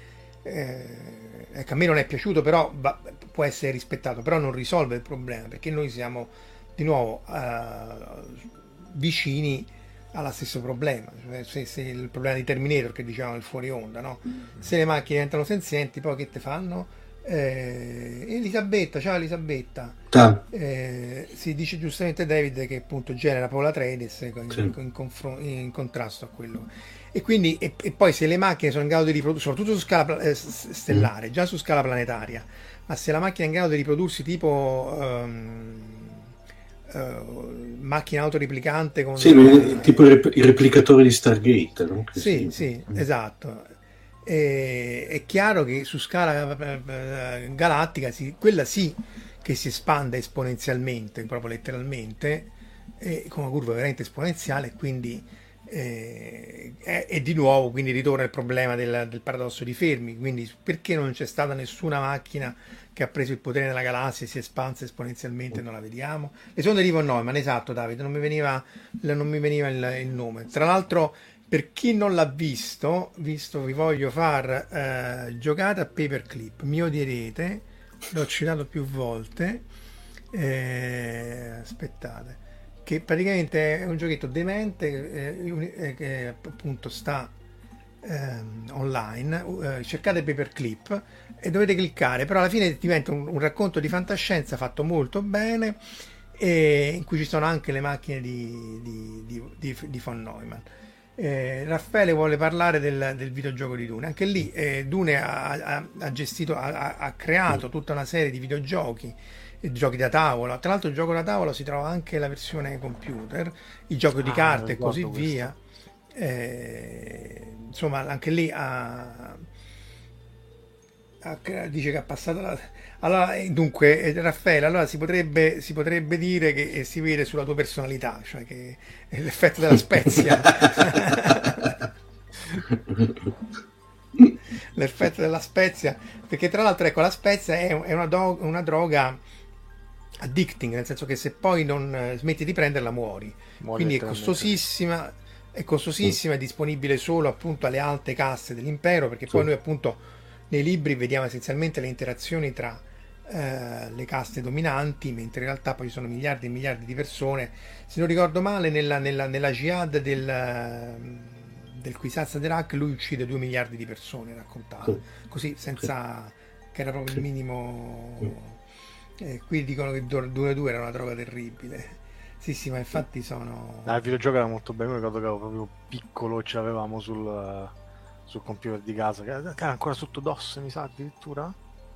[SPEAKER 2] eh, ecco, a me non è piaciuto, però va, può essere rispettato, però non risolve il problema, perché noi siamo di nuovo eh, vicini allo stesso problema, cioè, se, se il problema di Terminator che dicevamo il fuori onda, no? Se le macchine diventano senzienti, poi che te fanno? Eh, Elisabetta, ciao Elisabetta,
[SPEAKER 4] ah.
[SPEAKER 2] eh, si dice giustamente David che appunto genera Paul Atreides in,
[SPEAKER 4] sì.
[SPEAKER 2] in, in, confron- in contrasto a quello, e quindi e, e poi se le macchine sono in grado di riprodursi, soprattutto su scala eh, stellare, mm. già su scala planetaria, ma se la macchina è in grado di riprodursi tipo um, uh, macchina autoreplicante con
[SPEAKER 4] sì, eh, tipo il, rep- il replicatore di Stargate, no?
[SPEAKER 2] Sì, sì, sì, mm. esatto. E, è chiaro che su scala eh, galattica si, quella sì che si espande esponenzialmente, proprio letteralmente, eh, con una curva veramente esponenziale, quindi eh, è, è di nuovo quindi ritorna il problema del, del paradosso di Fermi, quindi perché non c'è stata nessuna macchina che ha preso il potere nella galassia e si è espansa esponenzialmente, non la vediamo. Le sonde di von Neumann, esatto Davide, non mi veniva, non mi veniva il, il nome. Tra l'altro, per chi non l'ha visto, visto vi voglio far eh, giocate a Paperclip, mi odierete, l'ho citato più volte, eh, aspettate, che praticamente è un giochetto demente eh, che appunto sta eh, online, eh, cercate Paperclip e dovete cliccare, però alla fine diventa un, un racconto di fantascienza fatto molto bene, e in cui ci sono anche le macchine di, di, di, di, di von Neumann. Eh, Raffaele vuole parlare del, del videogioco di Dune. Anche lì eh, Dune ha, ha, ha gestito, ha, ha creato tutta una serie di videogiochi, giochi da tavola. Tra l'altro il gioco da tavola si trova anche la versione computer, il gioco di ah, carte e così questo. via. Eh, insomma, anche lì ha, ha, dice che ha passato la... Allora, dunque, eh, Raffaele, allora si potrebbe, si potrebbe dire che eh, si vede sulla tua personalità, cioè che è l'effetto della spezia. L'effetto della spezia, perché tra l'altro ecco, la spezia è, è una, do, una droga addicting, nel senso che se poi non eh, smetti di prenderla muori. muori quindi è costosissima, è costosissima, è disponibile solo appunto alle alte caste dell'impero, perché poi noi appunto nei libri vediamo essenzialmente le interazioni tra eh, le caste dominanti, mentre in realtà poi ci sono miliardi e miliardi di persone. Se non ricordo male, nella, nella, nella jihad del, del Kwisatz Haderach lui uccide due miliardi di persone, raccontato sì. così, senza sì. che era proprio il minimo. Eh, qui dicono che Dune due era una droga terribile. Sì, sì, ma infatti sono.
[SPEAKER 3] Ah, il videogioco era molto bello. Io ricordo che ero proprio piccolo, ce l'avevamo sul. sul computer di casa, che era ancora sotto DOS, mi sa addirittura,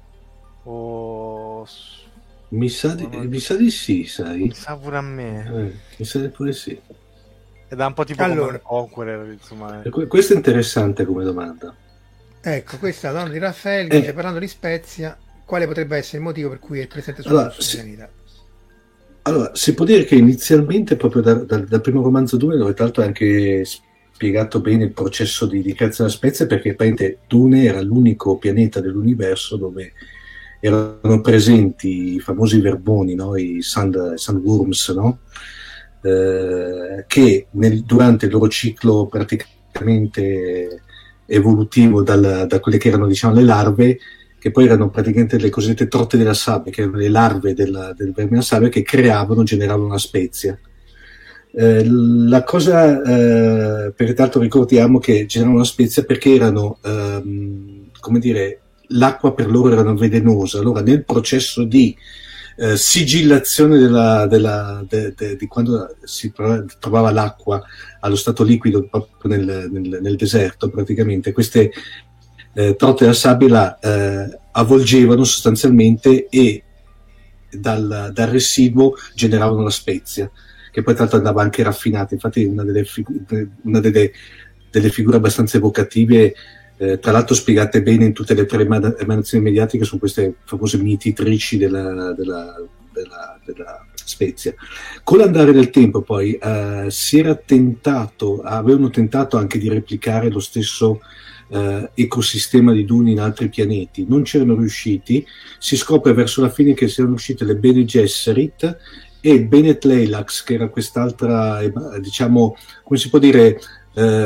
[SPEAKER 3] o
[SPEAKER 4] mi sa di, mi sa di sì, sai,
[SPEAKER 3] mi sa pure a me,
[SPEAKER 4] eh, mi sa di pure sì,
[SPEAKER 3] ed è un po' tipo
[SPEAKER 2] allora,
[SPEAKER 3] come Conqueror, insomma.
[SPEAKER 4] Questo è interessante come domanda.
[SPEAKER 2] Ecco, questa è la domanda di Raffaele che eh. dice, parlando di Spezia, quale potrebbe essere il motivo per cui è presente sul
[SPEAKER 4] allora,
[SPEAKER 2] si, pianeta?
[SPEAKER 4] Allora, si può dire che inizialmente proprio da, da, dal primo romanzo Dune, dove tra l'altro è anche spiegato bene il processo di, di creazione della spezia, perché Dune era l'unico pianeta dell'universo dove erano presenti i famosi verboni, no? I sand, sandworms, no? eh, che nel, durante il loro ciclo praticamente evolutivo dal, da quelle che erano, diciamo, le larve, che poi erano praticamente le cosiddette trotte della sabbia, che erano le larve della, del verme della sabbia, che creavano, generavano una spezia. Eh, la cosa, eh, perché tanto ricordiamo che generavano una spezia perché erano, ehm, come dire, l'acqua per loro era velenosa. Allora nel processo di eh, sigillazione della, della, de, de, di quando si trovava l'acqua allo stato liquido proprio nel, nel, nel deserto, praticamente queste eh, trotte della sabbia la eh, avvolgevano sostanzialmente e dal, dal residuo generavano la spezia, che poi tra l'altro andava anche raffinata. Infatti una delle, figu- una delle, delle figure abbastanza evocative, eh, tra l'altro spiegate bene in tutte le tre emanazioni mediatiche, sono queste famose mietitrici della, della, della, della spezia. Con l'andare del tempo poi eh, si era tentato, avevano tentato anche di replicare lo stesso eh, ecosistema di Dune in altri pianeti, non c'erano riusciti. Si scopre verso la fine che siano uscite le Bene Gesserit e Bene Tleilax, che era quest'altra, diciamo, come si può dire, eh,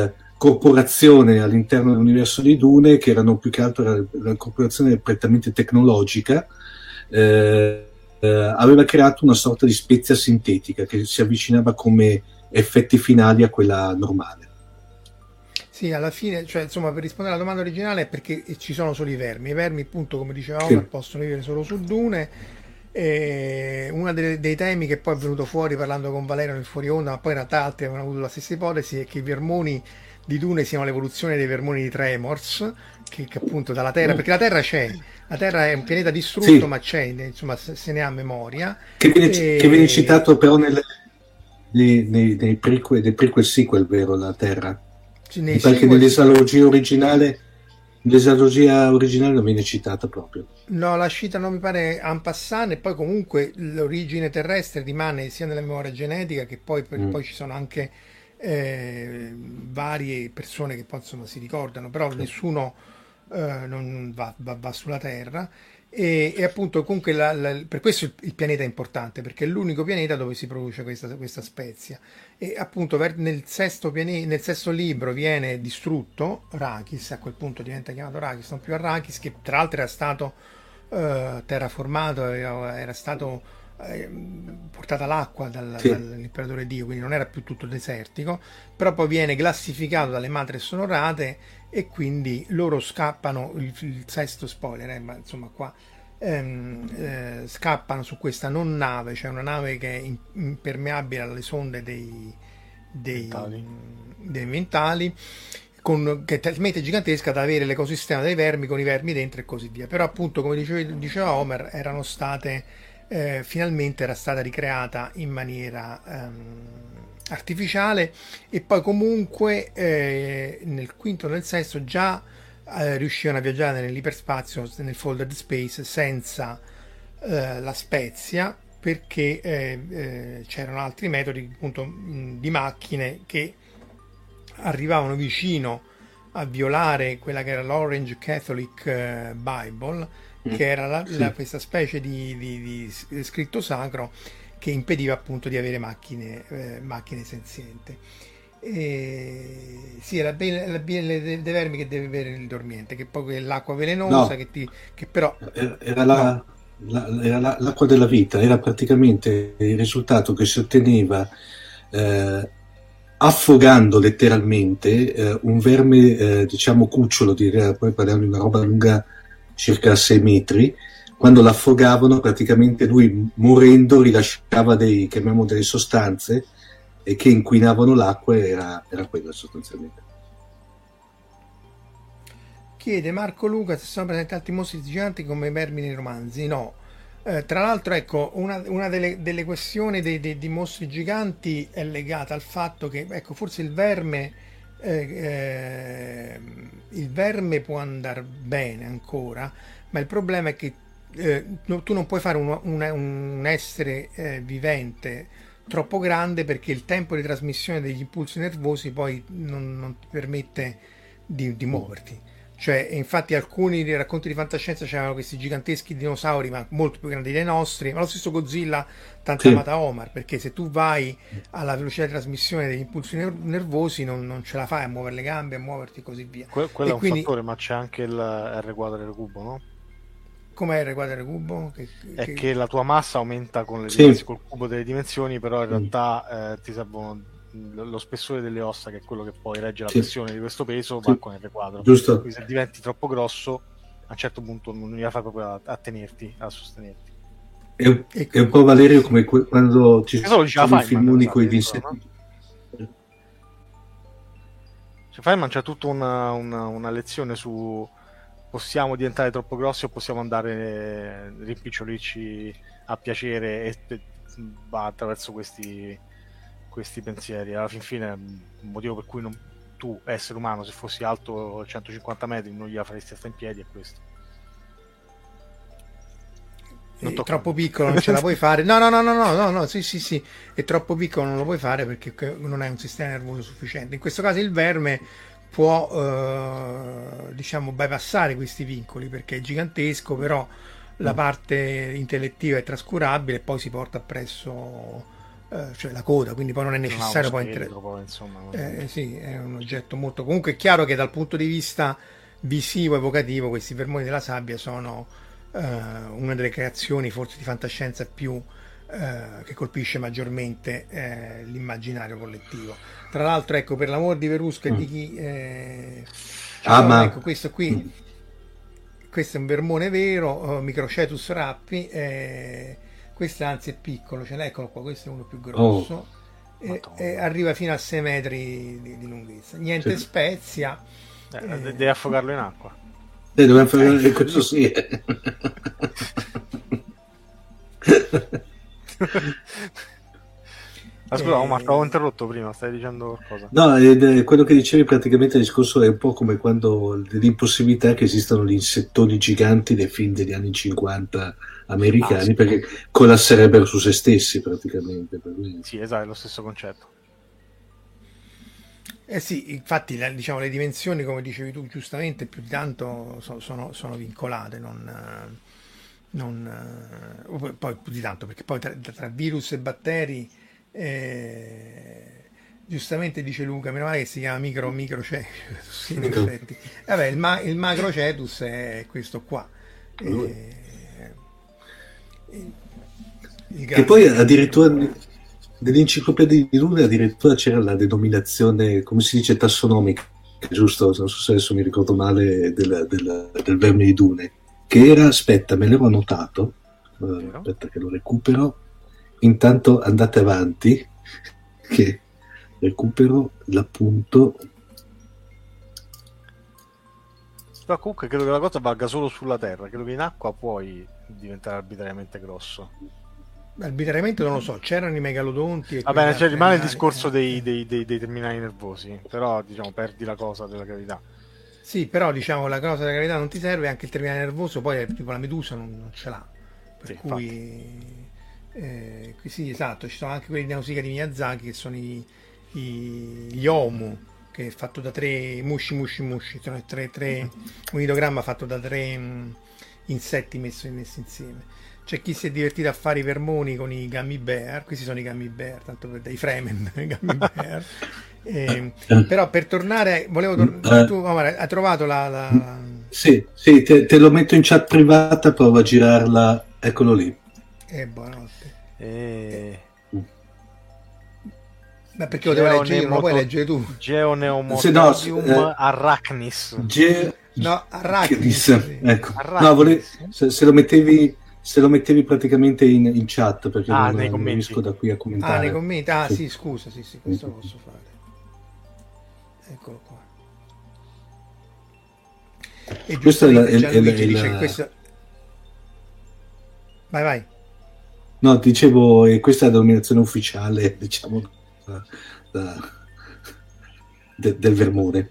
[SPEAKER 4] corporazione all'interno dell'universo di Dune, che erano più che altro una corporazione prettamente tecnologica, eh, eh, aveva creato una sorta di spezia sintetica che si avvicinava come effetti finali a quella normale.
[SPEAKER 2] Sì, alla fine, cioè, insomma, per rispondere alla domanda originale è perché ci sono solo i vermi. I vermi, appunto, come diceva Omar, sì, possono vivere solo su Dune. E uno dei, dei temi che poi è venuto fuori parlando con Valerio nel fuori onda, ma poi in realtà altri avevano avuto la stessa ipotesi, è che i vermoni di Dune siano l'evoluzione dei vermoni di Tremors, che, che appunto dalla Terra, perché la Terra c'è, la Terra è un pianeta distrutto, sì, ma c'è, insomma, se, se ne ha memoria.
[SPEAKER 4] Che viene,
[SPEAKER 2] e...
[SPEAKER 4] che viene citato però nel, nei, nei, nei, prequel, nei prequel sequel, vero, la Terra?
[SPEAKER 2] Nei
[SPEAKER 4] perché nell'esalogia originale l'esalogia originale non viene citata proprio.
[SPEAKER 2] No, la citano, mi pare, en passant, e poi comunque l'origine terrestre rimane sia nella memoria genetica che poi, per, mm. poi ci sono anche eh, varie persone che poi insomma si ricordano, però sì, nessuno eh, non va, va, va sulla Terra. E, e appunto comunque la, la, per questo il, il pianeta è importante, perché è l'unico pianeta dove si produce questa, questa spezia, e appunto ver, nel, sesto pianeta, nel sesto libro viene distrutto Arrakis, a quel punto diventa chiamato Arrakis, non più Arrakis, che tra l'altro era stato eh, terraformato, era, era stato eh, portata l'acqua dal, sì, dall'imperatore Dio, quindi non era più tutto desertico, però poi viene glassificato dalle madre sonorate e quindi loro scappano, il, il sesto spoiler, eh, ma insomma qua ehm, eh, scappano su questa non nave, cioè una nave che è impermeabile alle sonde dei dei mentali, dei mentali con, che è talmente gigantesca da avere l'ecosistema dei vermi con i vermi dentro e così via. Però appunto, come diceva, diceva Homer, erano state eh, finalmente era stata ricreata in maniera ehm, artificiale, e poi comunque eh, nel quinto e nel sesto già eh, riuscivano a viaggiare nell'iperspazio, nel folded space, senza eh, la spezia, perché eh, eh, c'erano altri metodi appunto mh, di macchine che arrivavano vicino a violare quella che era l'Orange Catholic eh, Bible, mm. che era la, sì. la, questa specie di, di, di scritto sacro che impediva appunto di avere macchine, eh, macchine senzienti. E sì, è la bile dei de vermi che deve avere il dormiente, che poi è l'acqua velenosa, no, che, ti, che però
[SPEAKER 4] era la, no. la, era la, l'acqua della vita, era praticamente il risultato che si otteneva eh, affogando letteralmente eh, un verme eh, diciamo cucciolo, direi, poi parliamo di una roba lunga circa sei metri. Quando l'affogavano, praticamente lui, morendo, rilasciava dei, chiamiamo, delle sostanze e che inquinavano l'acqua, e era, era quello sostanzialmente.
[SPEAKER 2] Chiede Marco Luca se sono presenti altri mostri giganti come i vermi nei romanzi. No. Eh, tra l'altro, ecco, una, una delle, delle questioni dei, dei, dei mostri giganti è legata al fatto che, ecco, forse il verme eh, eh, il verme può andare bene ancora, ma il problema è che Eh, no, tu non puoi fare un, un, un essere eh, vivente troppo grande, perché il tempo di trasmissione degli impulsi nervosi poi non, non ti permette di, di muoverti. Cioè, infatti alcuni dei racconti di fantascienza c'erano questi giganteschi dinosauri, ma molto più grandi dei nostri, ma lo stesso Godzilla, tanto sì. amata Omar, perché se tu vai alla velocità di trasmissione degli impulsi ner- nervosi non, non ce la fai a muovere le gambe, a muoverti e così via.
[SPEAKER 3] Que- quello
[SPEAKER 2] e
[SPEAKER 3] è un
[SPEAKER 2] quindi...
[SPEAKER 3] fattore, ma c'è anche il R quadro cubo, no?
[SPEAKER 2] Com'è il quadro cubo? Che,
[SPEAKER 3] è
[SPEAKER 2] che...
[SPEAKER 3] che la tua massa aumenta con le
[SPEAKER 4] sì.
[SPEAKER 3] dimensioni, col cubo delle dimensioni, però in realtà eh, ti servono lo spessore delle ossa, che è quello che poi regge la sì. pressione di questo peso, sì. va con il R quadro.
[SPEAKER 4] Giusto.
[SPEAKER 3] Quindi se diventi troppo grosso, a un certo punto non riesci proprio a, a tenerti, a sostenerti.
[SPEAKER 4] È un, è un po' Valerio come que- quando ci sono i filmoni con i insetti.
[SPEAKER 3] Cioè, Feynman c'è tutta una, una, una lezione su possiamo diventare troppo grossi o possiamo andare rimpicciolirci a piacere, e va attraverso questi questi pensieri. Alla fin fine un motivo per cui non, tu essere umano, se fossi alto centocinquanta metri, non gliela faresti stare in piedi, è questo.
[SPEAKER 2] È troppo piccolo, non ce la puoi fare. No, no, no, no, no, no, no, sì, sì, sì, è troppo piccolo, non lo puoi fare perché non hai un sistema nervoso sufficiente. In questo caso il verme può eh, diciamo bypassare questi vincoli, perché è gigantesco, però la parte intellettiva è trascurabile, e poi si porta appresso eh, cioè la coda, quindi poi non è necessario poi inter...
[SPEAKER 3] poi, insomma,
[SPEAKER 2] eh, sì, è un oggetto molto, comunque è chiaro che dal punto di vista visivo evocativo questi vermoni della sabbia sono eh, una delle creazioni forse di fantascienza più eh, che colpisce maggiormente eh, l'immaginario collettivo. Tra l'altro, ecco, per l'amor di Verusca e di chi eh,
[SPEAKER 4] ah,
[SPEAKER 2] no,
[SPEAKER 4] ma...
[SPEAKER 2] ecco, questo qui questo è un vermone vero, uh, Microcetus rappi, eh, questo anzi è piccolo, ce l'ha, eccolo qua, questo è uno più grosso, oh, e, e arriva fino a sei metri di, di lunghezza, niente, sì. Spezia,
[SPEAKER 3] eh, eh, devi affogarlo in acqua,
[SPEAKER 4] eh, devi affogarlo in questo sì.
[SPEAKER 3] Ah, scusa, Omar, ti avevo interrotto prima, stai dicendo qualcosa?
[SPEAKER 4] No, eh, quello che dicevi praticamente il discorso è un po' come quando l'impossibilità che esistano gli insettoni giganti dei film degli anni cinquanta americani, ah, sì, perché collasserebbero su se stessi praticamente. Per cui...
[SPEAKER 3] Sì, esatto, è lo stesso concetto.
[SPEAKER 2] Eh sì, infatti la, diciamo, le dimensioni, come dicevi tu giustamente, più di tanto so, sono, sono vincolate, non, non, poi più di tanto, perché poi tra, tra virus e batteri Eh, giustamente dice Luca, meno male che si chiama micro microcetus, in effetti. Vabbè, il, ma, il macrocetus è questo qua, eh,
[SPEAKER 4] il, il e poi addirittura nell'enciclopedia di Luna addirittura c'era la denominazione, come si dice, tassonomica, giusto? Non so se adesso mi ricordo male, del, del, del verme di dune, che era, aspetta, me l'ero annotato, uh, aspetta che lo recupero. Intanto andate avanti che recupero l'appunto.
[SPEAKER 3] Ma comunque credo che la cosa valga solo sulla Terra, credo che in acqua puoi diventare arbitrariamente grosso.
[SPEAKER 2] Arbitrariamente non lo so, c'erano i megalodonti e
[SPEAKER 3] va bene, cioè rimane il discorso dei, dei, dei, dei terminali nervosi, però diciamo perdi la cosa della gravità.
[SPEAKER 2] Sì, però diciamo la cosa della gravità non ti serve, anche il terminale nervoso poi tipo la medusa non, non ce l'ha, per sì, cui infatti. Eh, sì, esatto, ci sono anche quelli di Nausicaa di Miyazaki che sono i, i, gli Omu, che è fatto da tre mushi mushi mushi, sono tre, tre, un idogramma fatto da tre mh, insetti messi, messi insieme. C'è chi si è divertito a fare i vermoni con i gummy bear, questi sono i gummy bear, tanto per dai Fremen, i gummy bear. Eh, però per tornare, volevo tornare, uh, tu Omar, hai trovato la, la...
[SPEAKER 4] Sì, sì, te, te lo metto in chat privata, prova a girarla, eccolo lì.
[SPEAKER 2] Eh, buonanotte.
[SPEAKER 3] Eh...
[SPEAKER 2] Ma perché lo devo leggere io, non lo puoi leggere tu?
[SPEAKER 3] Geoneomorphium sì, no, eh, arachnis.
[SPEAKER 4] Ge...
[SPEAKER 2] No, arachnis.
[SPEAKER 4] Sì. Ecco. Arachnis. No, volevo, se, se lo mettevi se lo mettevi praticamente in, in chat, perché
[SPEAKER 3] ah,
[SPEAKER 4] non,
[SPEAKER 3] nei
[SPEAKER 4] non riesco da qui a commentare.
[SPEAKER 2] Ah, nei commenti. Ah, sì,
[SPEAKER 4] sì
[SPEAKER 2] scusa, sì, sì, questo lo posso fare. Eccolo qua. E
[SPEAKER 4] questo è la, è,
[SPEAKER 2] Gianluigi
[SPEAKER 4] è, è
[SPEAKER 2] dice
[SPEAKER 4] la...
[SPEAKER 2] che questo... Vai, vai.
[SPEAKER 4] No, dicevo, e questa è la denominazione ufficiale, diciamo, da, da, de, del vermone.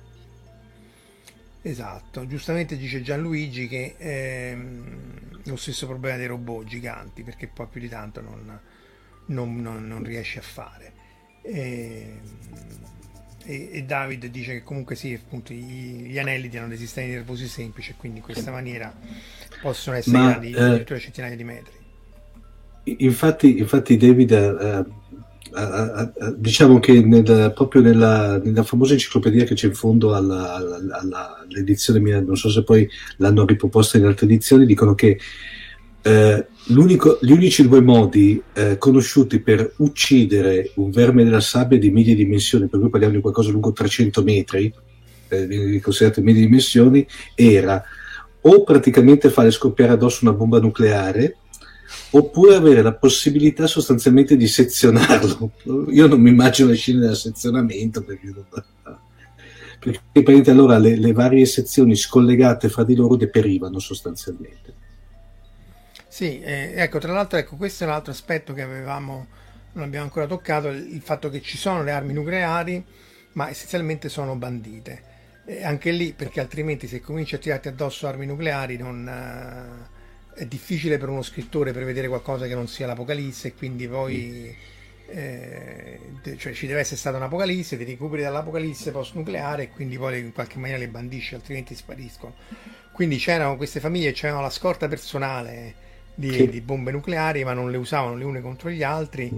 [SPEAKER 2] Esatto, giustamente dice Gianluigi che ehm, lo stesso problema dei robot giganti, perché poi più di tanto non, non, non, non riesce a fare. E, e, e David dice che comunque sì, appunto, gli, gli anelli hanno dei sistemi nervosi semplici e quindi in questa maniera possono essere
[SPEAKER 4] Ma,
[SPEAKER 2] grandi addirittura eh, centinaia di metri.
[SPEAKER 4] Infatti, infatti David uh, uh, uh, uh, diciamo che nel, proprio nella, nella famosa enciclopedia che c'è in fondo alla, alla, alla, all'edizione mia, non so se poi l'hanno riproposta in altre edizioni, dicono che uh, l'unico, gli unici due modi uh, conosciuti per uccidere un verme della sabbia di medie dimensioni, per cui parliamo di qualcosa lungo trecento metri, eh, viene considerato medie dimensioni, era o praticamente fare scoppiare addosso una bomba nucleare, oppure avere la possibilità sostanzialmente di sezionarlo. Io non mi immagino le scene del sezionamento, perché, perché allora le, le varie sezioni scollegate fra di loro deperivano sostanzialmente.
[SPEAKER 2] Sì, eh, ecco, tra l'altro, ecco, questo è un altro aspetto che avevamo, non abbiamo ancora toccato, il fatto che ci sono le armi nucleari, ma essenzialmente sono bandite. E anche lì, perché altrimenti se cominci a tirarti addosso armi nucleari non... Uh, è difficile per uno scrittore prevedere qualcosa che non sia l'apocalisse, e quindi poi eh, cioè ci deve essere stata un'apocalisse, ti recuperi dall'apocalisse post nucleare e quindi poi in qualche maniera le bandisci, altrimenti spariscono. Quindi c'erano queste famiglie, c'erano la scorta personale di,
[SPEAKER 4] sì.
[SPEAKER 2] di bombe nucleari, ma non le usavano le une contro gli altri, mm.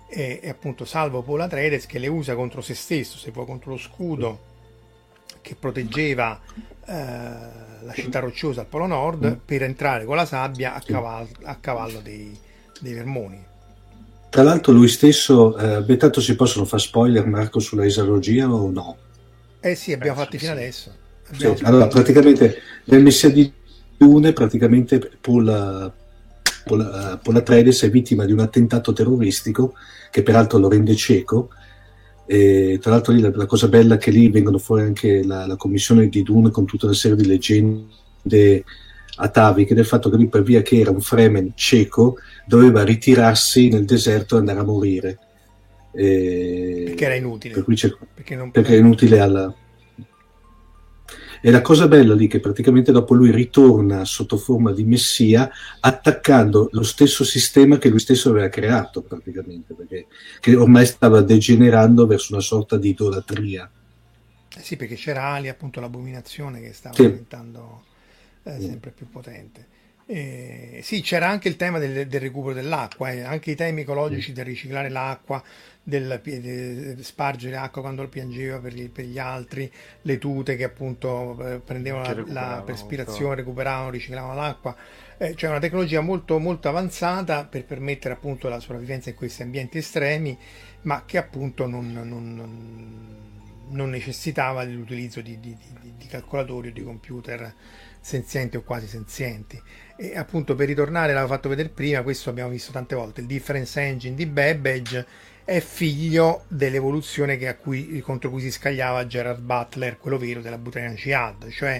[SPEAKER 2] e, e appunto salvo Paul Atreides che le usa contro se stesso, se vuoi contro lo scudo che proteggeva eh, la città rocciosa al Polo Nord, mm. per entrare con la sabbia a cavallo, a cavallo dei, dei Vermoni.
[SPEAKER 4] Tra l'altro lui stesso, eh, beh, tanto si possono fare spoiler, Marco, sulla esalogia o no?
[SPEAKER 2] Eh sì, abbiamo
[SPEAKER 3] Penso
[SPEAKER 2] fatti fino
[SPEAKER 3] sì.
[SPEAKER 2] adesso.
[SPEAKER 4] Sì, allora praticamente nel Messia di Dune praticamente Paul, Paul, Paul Atreides è vittima di un attentato terroristico che peraltro lo rende cieco. E tra l'altro lì la, la cosa bella è che lì vengono fuori anche la, la commissione di Dune con tutta una serie di leggende ataviche del fatto che lui, per via che era un Fremen cieco, doveva ritirarsi nel deserto e andare a morire e,
[SPEAKER 2] perché era inutile,
[SPEAKER 4] per cui c'è,
[SPEAKER 2] perché, non
[SPEAKER 4] perché è inutile alla... E la cosa bella lì che praticamente dopo lui ritorna sotto forma di messia attaccando lo stesso sistema che lui stesso aveva creato praticamente, perché che ormai stava degenerando verso una sorta di idolatria.
[SPEAKER 2] Eh sì, perché c'era Ali, appunto l'abominazione che stava
[SPEAKER 4] sì.
[SPEAKER 2] diventando eh, sempre più potente. Eh, sì, c'era anche il tema del, del recupero dell'acqua, eh, anche i temi ecologici del riciclare l'acqua, del, del spargere acqua quando lo piangeva per gli, per gli altri, le tute che appunto eh, prendevano la, la perspirazione, recuperavano, riciclavano l'acqua. Eh, c'è una tecnologia molto, molto avanzata per permettere appunto la sopravvivenza in questi ambienti estremi, ma che appunto non, non, non, non necessitava dell'utilizzo di, di, di, di calcolatori o di computer senzienti o quasi senzienti. E appunto, per ritornare, l'avevo fatto vedere prima, questo abbiamo visto tante volte, il difference engine di Babbage è figlio dell'evoluzione che a cui, contro cui si scagliava Gerard Butler, quello vero, della Butraina Jihad, cioè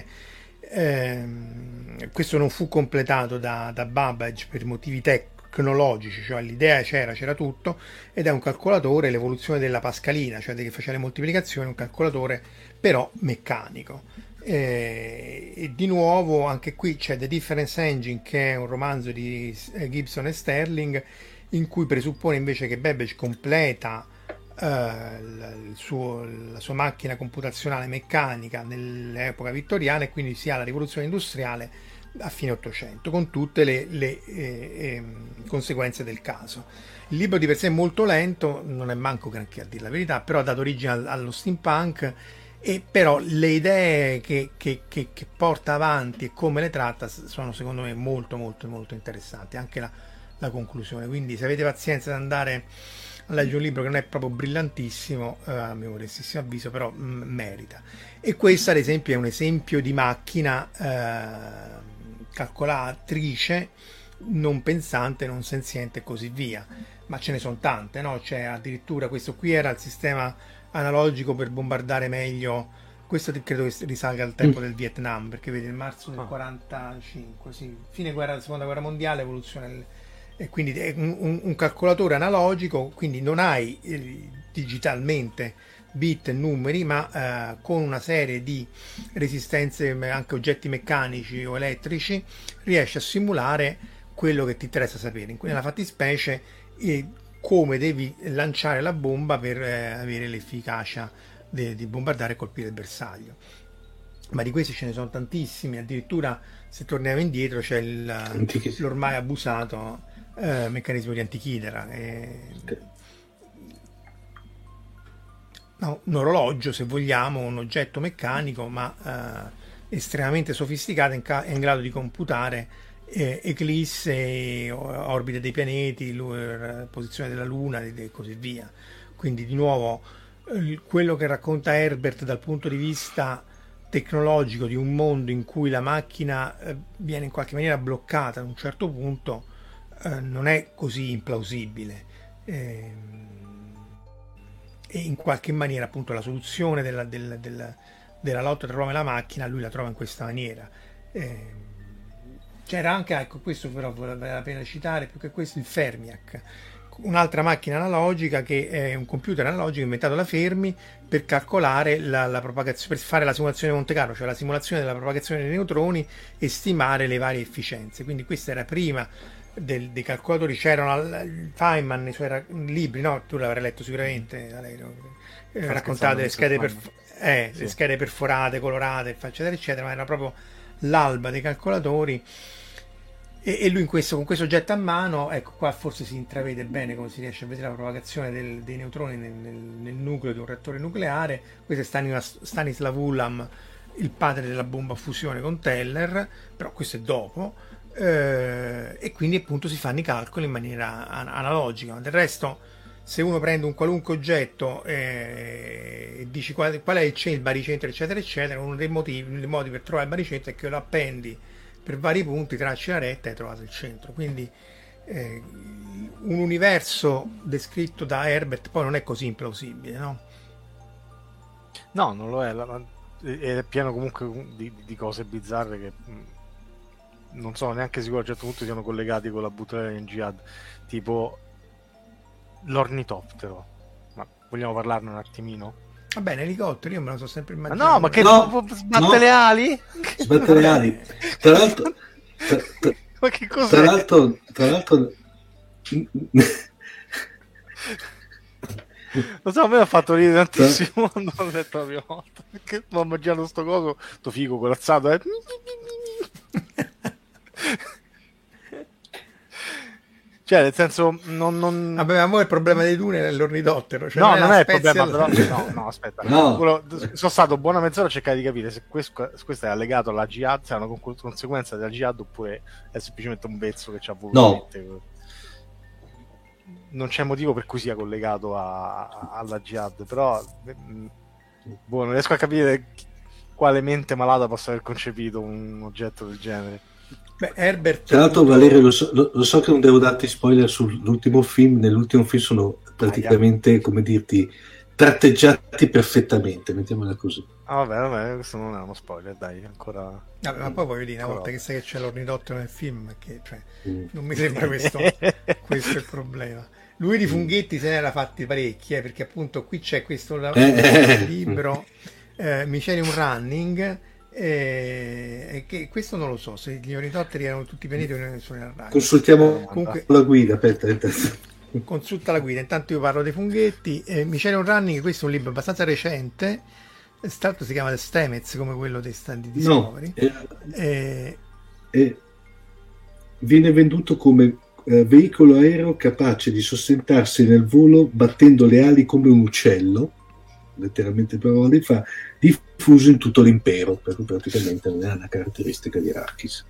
[SPEAKER 2] ehm, questo non fu completato da, da Babbage per motivi tecnologici, cioè l'idea c'era, c'era tutto, ed è un calcolatore, l'evoluzione della Pascalina, cioè che faceva le moltiplicazioni, un calcolatore però meccanico. Eh, e di nuovo anche qui c'è The Difference Engine, che è un romanzo di Gibson e Sterling, in cui presuppone invece che Babbage completa eh, il suo, la sua macchina computazionale meccanica nell'epoca vittoriana, e quindi si ha la rivoluzione industriale a fine Ottocento con tutte le, le eh, eh, conseguenze del caso. Il libro di per sé è molto lento, non è manco granché a dire la verità, però ha dato origine allo steampunk. E però le idee che, che, che, che porta avanti e come le tratta sono secondo me molto molto molto interessanti, anche la, la conclusione. Quindi se avete pazienza di andare a leggere un libro che non è proprio brillantissimo, eh, a mio modestissimo avviso, però mh, merita. E questo ad esempio è un esempio di macchina eh, calcolatrice non pensante, non senziente e così via, ma ce ne sono tante, no? C'è addirittura questo qui era il sistema analogico per bombardare meglio, questo credo che risalga al tempo mm. del Vietnam, perché vedi, nel marzo del quarantacinque, sì, fine guerra, seconda guerra mondiale, evoluzione, e quindi è un, un, un calcolatore analogico, quindi non hai eh, digitalmente bit e numeri, ma eh, con una serie di resistenze, anche oggetti meccanici o elettrici, riesci a simulare quello che ti interessa sapere, nella fattispecie eh, come devi lanciare la bomba per eh, avere l'efficacia de, di bombardare e colpire il bersaglio. Ma di questi ce ne sono tantissimi, addirittura se torniamo indietro c'è il, l'ormai abusato eh, meccanismo di Antichidera, eh, no, un orologio se vogliamo, un oggetto meccanico ma eh, estremamente sofisticato, in, ca- in grado di computare Eh, eclisse, orbite dei pianeti, l- posizione della Luna e così via. Quindi di nuovo eh, quello che racconta Herbert dal punto di vista tecnologico di un mondo in cui la macchina eh, viene in qualche maniera bloccata ad un certo punto eh, non è così implausibile, eh, e in qualche maniera appunto la soluzione della, della, della, della lotta tra l'uomo e la macchina lui la trova in questa maniera. eh, C'era anche, ecco, questo però vale la pena citare, più che questo, il Fermiac, un'altra macchina analogica che è un computer analogico inventato da Fermi per calcolare la, la propagazione, per fare la simulazione di Monte Carlo, cioè la simulazione della propagazione dei neutroni e stimare le varie efficienze. Quindi questa era prima del, dei calcolatori, c'erano Feynman nei suoi libri, no? Tu l'avrai letto sicuramente, eh, raccontate le schede, perf- eh, sì. le schede perforate, colorate, eccetera, eccetera, ma era proprio l'alba dei calcolatori. E, e lui in questo, con questo oggetto a mano, ecco qua forse si intravede bene come si riesce a vedere la propagazione del, dei neutroni nel, nel, nel nucleo di un reattore nucleare. Questo è Stanis, Stanislav Ulam, il padre della bomba a fusione con Teller, però questo è dopo, eh, e quindi appunto si fanno i calcoli in maniera an- analogica. Del resto, se uno prende un qualunque oggetto eh, e dici qual, qual è il, il baricentro eccetera eccetera, uno dei motivi, dei modi per trovare il baricentro è che lo appendi per vari punti, tracci la retta e hai trovato il centro. Quindi eh, un universo descritto da Herbert poi non è così implausibile, no?
[SPEAKER 3] No, non lo è, la, è pieno comunque di, di cose bizzarre che mh, non sono neanche sicuro a un certo punto siano collegati con la buttata in Jihad, tipo l'ornitottero. Ma vogliamo parlarne un attimino?
[SPEAKER 2] Va bene, elicottero, io me lo so sempre immaginato.
[SPEAKER 3] Ma no, ma che
[SPEAKER 4] no,
[SPEAKER 3] sbatte
[SPEAKER 4] no.
[SPEAKER 3] le ali?
[SPEAKER 4] Sbatte le ali. Tra l'altro, tra, tra,
[SPEAKER 3] ma che cos'è?
[SPEAKER 4] Tra l'altro, tra l'altro
[SPEAKER 3] lo so, a me ha fatto ridere tantissimo quando ho detto la prima volta, perché sto mangiando sto coso, sto figo corazzato, eh. Cioè, nel senso, non... non...
[SPEAKER 2] Vabbè, ma mo il problema dei dune è l'ornitottero. Cioè
[SPEAKER 3] no,
[SPEAKER 2] non è,
[SPEAKER 3] non è il problema,
[SPEAKER 2] alla...
[SPEAKER 3] però... No, no, aspetta.
[SPEAKER 4] No.
[SPEAKER 3] Quello, sono stato buona mezz'ora a cercare di capire se questo, questo è allegato alla Jihad, se è una conseguenza della Jihad, oppure è semplicemente un vezzo che ci ha voluto.
[SPEAKER 4] No.
[SPEAKER 3] Mettere. Non c'è motivo per cui sia collegato a, a, alla Jihad, però... Boh, non riesco a capire quale mente malata possa aver concepito un oggetto del genere.
[SPEAKER 2] Beh, Herbert...
[SPEAKER 4] Tra l'altro, Valerio, lo so, lo, lo so che non devo darti spoiler sull'ultimo film. Nell'ultimo film sono praticamente, ah, yeah. come dirti, tratteggiati perfettamente, mettiamola così.
[SPEAKER 3] Ah, vabbè, vabbè, questo non è uno spoiler, dai, ancora...
[SPEAKER 2] Vabbè, ma poi voglio dire, una volta che sai che c'è l'ornitottero nel film, che, cioè, mm. non mi sembra questo, questo il problema. Lui di funghetti se ne era fatti parecchi, eh, perché appunto qui c'è questo eh. libro, eh, Mycelium Running, e che questo non lo so se gli ornitotteri erano tutti pianeti o non sono in Arrakis.
[SPEAKER 4] Consultiamo
[SPEAKER 2] comunque
[SPEAKER 4] la guida, aspetta, aspetta.
[SPEAKER 2] Consulta la guida, intanto io parlo dei funghetti. eh, Mycelium Running, questo è un libro abbastanza recente, stato si chiama The Stamets come quello dei stand di Discovery.
[SPEAKER 4] No, eh,
[SPEAKER 2] eh,
[SPEAKER 4] eh, viene venduto come eh, veicolo aereo capace di sostentarsi nel volo battendo le ali come un uccello, letteralmente parole fa, diffuso in tutto l'impero, perché praticamente non è una caratteristica di Arrakis.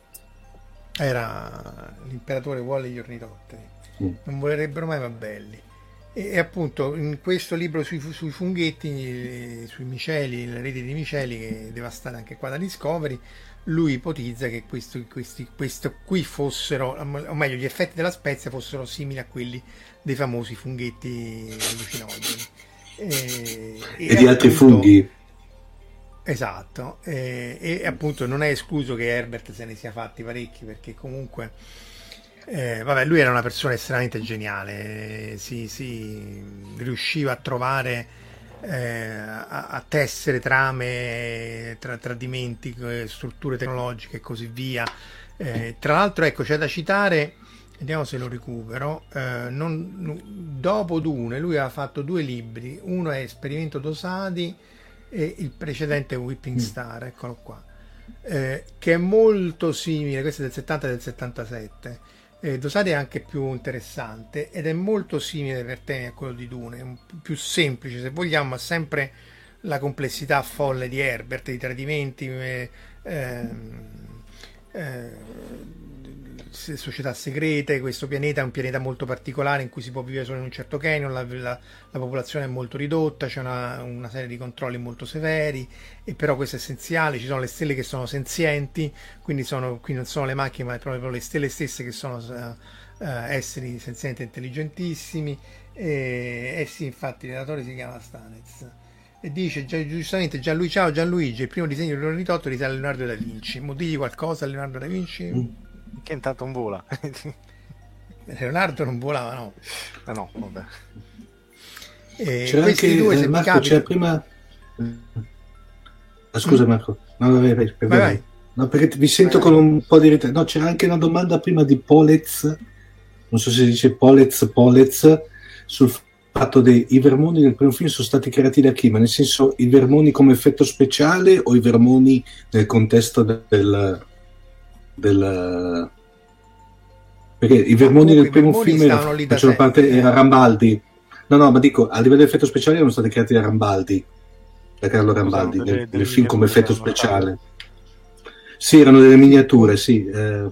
[SPEAKER 2] Era l'imperatore vuole gli ornitotteri, mm. non volerebbero mai, ma belli. E, e appunto in questo libro sui, sui funghetti, sui miceli, le reti di miceli, che è devastate anche qua da Discovery, lui ipotizza che questo, questi, questo qui fossero, o meglio, gli effetti della spezia fossero simili a quelli dei famosi funghetti allucinogeni. E,
[SPEAKER 4] e, e di altri
[SPEAKER 2] appunto,
[SPEAKER 4] funghi.
[SPEAKER 2] Esatto, e, e appunto non è escluso che Herbert se ne sia fatti parecchi, perché comunque eh, vabbè, lui era una persona estremamente geniale, si, si riusciva a trovare eh, a, a tessere trame, tra, tradimenti, strutture tecnologiche e così via. Eh, tra l'altro, ecco, c'è da citare, vediamo se lo recupero, eh, non, dopo Dune lui aveva fatto due libri, uno è Esperimento Dosadi e il precedente è Whipping Star, eccolo qua, eh, che è molto simile, questo è del settanta e del settantasette. eh, Dosadi è anche più interessante ed è molto simile per temi a quello di Dune, un più semplice se vogliamo, ma sempre la complessità folle di Herbert, di tradimenti, eh, eh, società segrete. Questo pianeta è un pianeta molto particolare in cui si può vivere solo in un certo canyon, la, la, la popolazione è molto ridotta, c'è una, una serie di controlli molto severi, e però questo è essenziale. Ci sono le stelle che sono senzienti, quindi sono, qui non sono le macchine ma proprio le stelle stesse che sono uh, uh, esseri senzienti e intelligentissimi. E eh sì, infatti il relatore si chiama Stanez e dice giustamente Gianluigi, ciao Gianluigi, il primo disegno dell'ornitottero risale a Leonardo da Vinci. Mo digli qualcosa a Leonardo da Vinci? Mm.
[SPEAKER 3] Che intanto non vola.
[SPEAKER 2] Leonardo non volava, no?
[SPEAKER 3] Ah, no, vabbè.
[SPEAKER 2] E
[SPEAKER 4] c'era anche
[SPEAKER 2] due,
[SPEAKER 4] eh,
[SPEAKER 2] se
[SPEAKER 4] Marco,
[SPEAKER 2] capita...
[SPEAKER 4] c'era prima ah, scusa mm. Marco, no, vai, vai, vai, vai, vai. No, perché vi sento vai, con un po' di ritardo. No, c'era anche una domanda prima di Polez, non so se si dice Polez, Polez, sul fatto dei i vermoni del primo film sono stati creati da chi? Ma nel senso, i vermoni come effetto speciale o i vermoni nel contesto del del, perché i vermoni del primo film era, facevano parte, era Rambaldi. No, no, ma dico, a livello di effetto speciale erano stati creati da Rambaldi, da Carlo Rambaldi, delle, nel, nel film come effetto speciale. Sì, erano delle miniature, sì. Eh.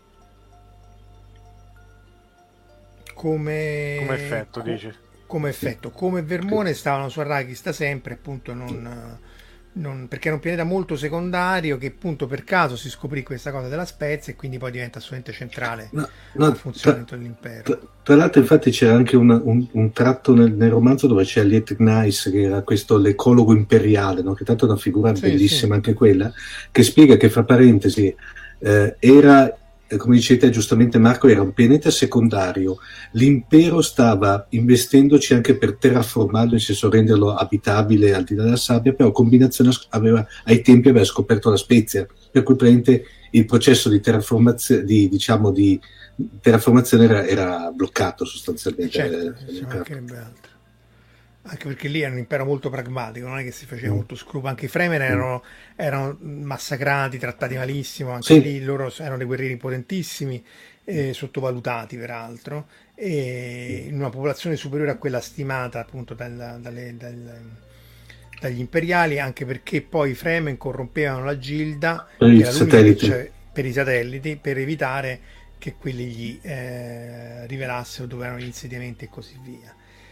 [SPEAKER 2] Come...
[SPEAKER 3] come effetto,
[SPEAKER 2] co-
[SPEAKER 3] dici?
[SPEAKER 2] Come effetto, come Vermone stavano su Arrakis da sempre, appunto, non, non, perché era un pianeta molto secondario che appunto per caso si scoprì questa cosa della spezia e quindi poi diventa assolutamente centrale
[SPEAKER 4] no, no,
[SPEAKER 2] al funzionamento
[SPEAKER 4] tra,
[SPEAKER 2] dell'impero.
[SPEAKER 4] Tra, tra l'altro, infatti, c'era anche una, un, un tratto nel, nel romanzo dove c'è Liet Gnais, che era questo l'ecologo imperiale, no? Che tanto è una figura sì, bellissima sì. Anche quella, che spiega che, fra parentesi, eh, era, come dicevi te giustamente Marco, era un pianeta secondario. L'impero stava investendoci anche per terraformarlo, in senso renderlo abitabile al di là della sabbia, però combinazione aveva, ai tempi aveva scoperto la spezia, per cui praticamente il processo di terraformazione di, diciamo, di terraformazione era, era bloccato sostanzialmente.
[SPEAKER 2] Certo, eh, anche perché lì era un impero molto pragmatico, non è che si faceva mm. molto scrupolo, anche i Fremen erano, mm. erano massacrati, trattati malissimo, anche sì. lì loro erano dei guerrieri potentissimi, eh, sottovalutati peraltro, e in una popolazione superiore a quella stimata appunto dal, dalle, dal, dagli imperiali, anche perché poi i Fremen corrompevano la Gilda
[SPEAKER 4] per i satelliti,
[SPEAKER 2] cioè, per, i satelliti per evitare che quelli gli eh, rivelassero dove erano gli insediamenti e così via.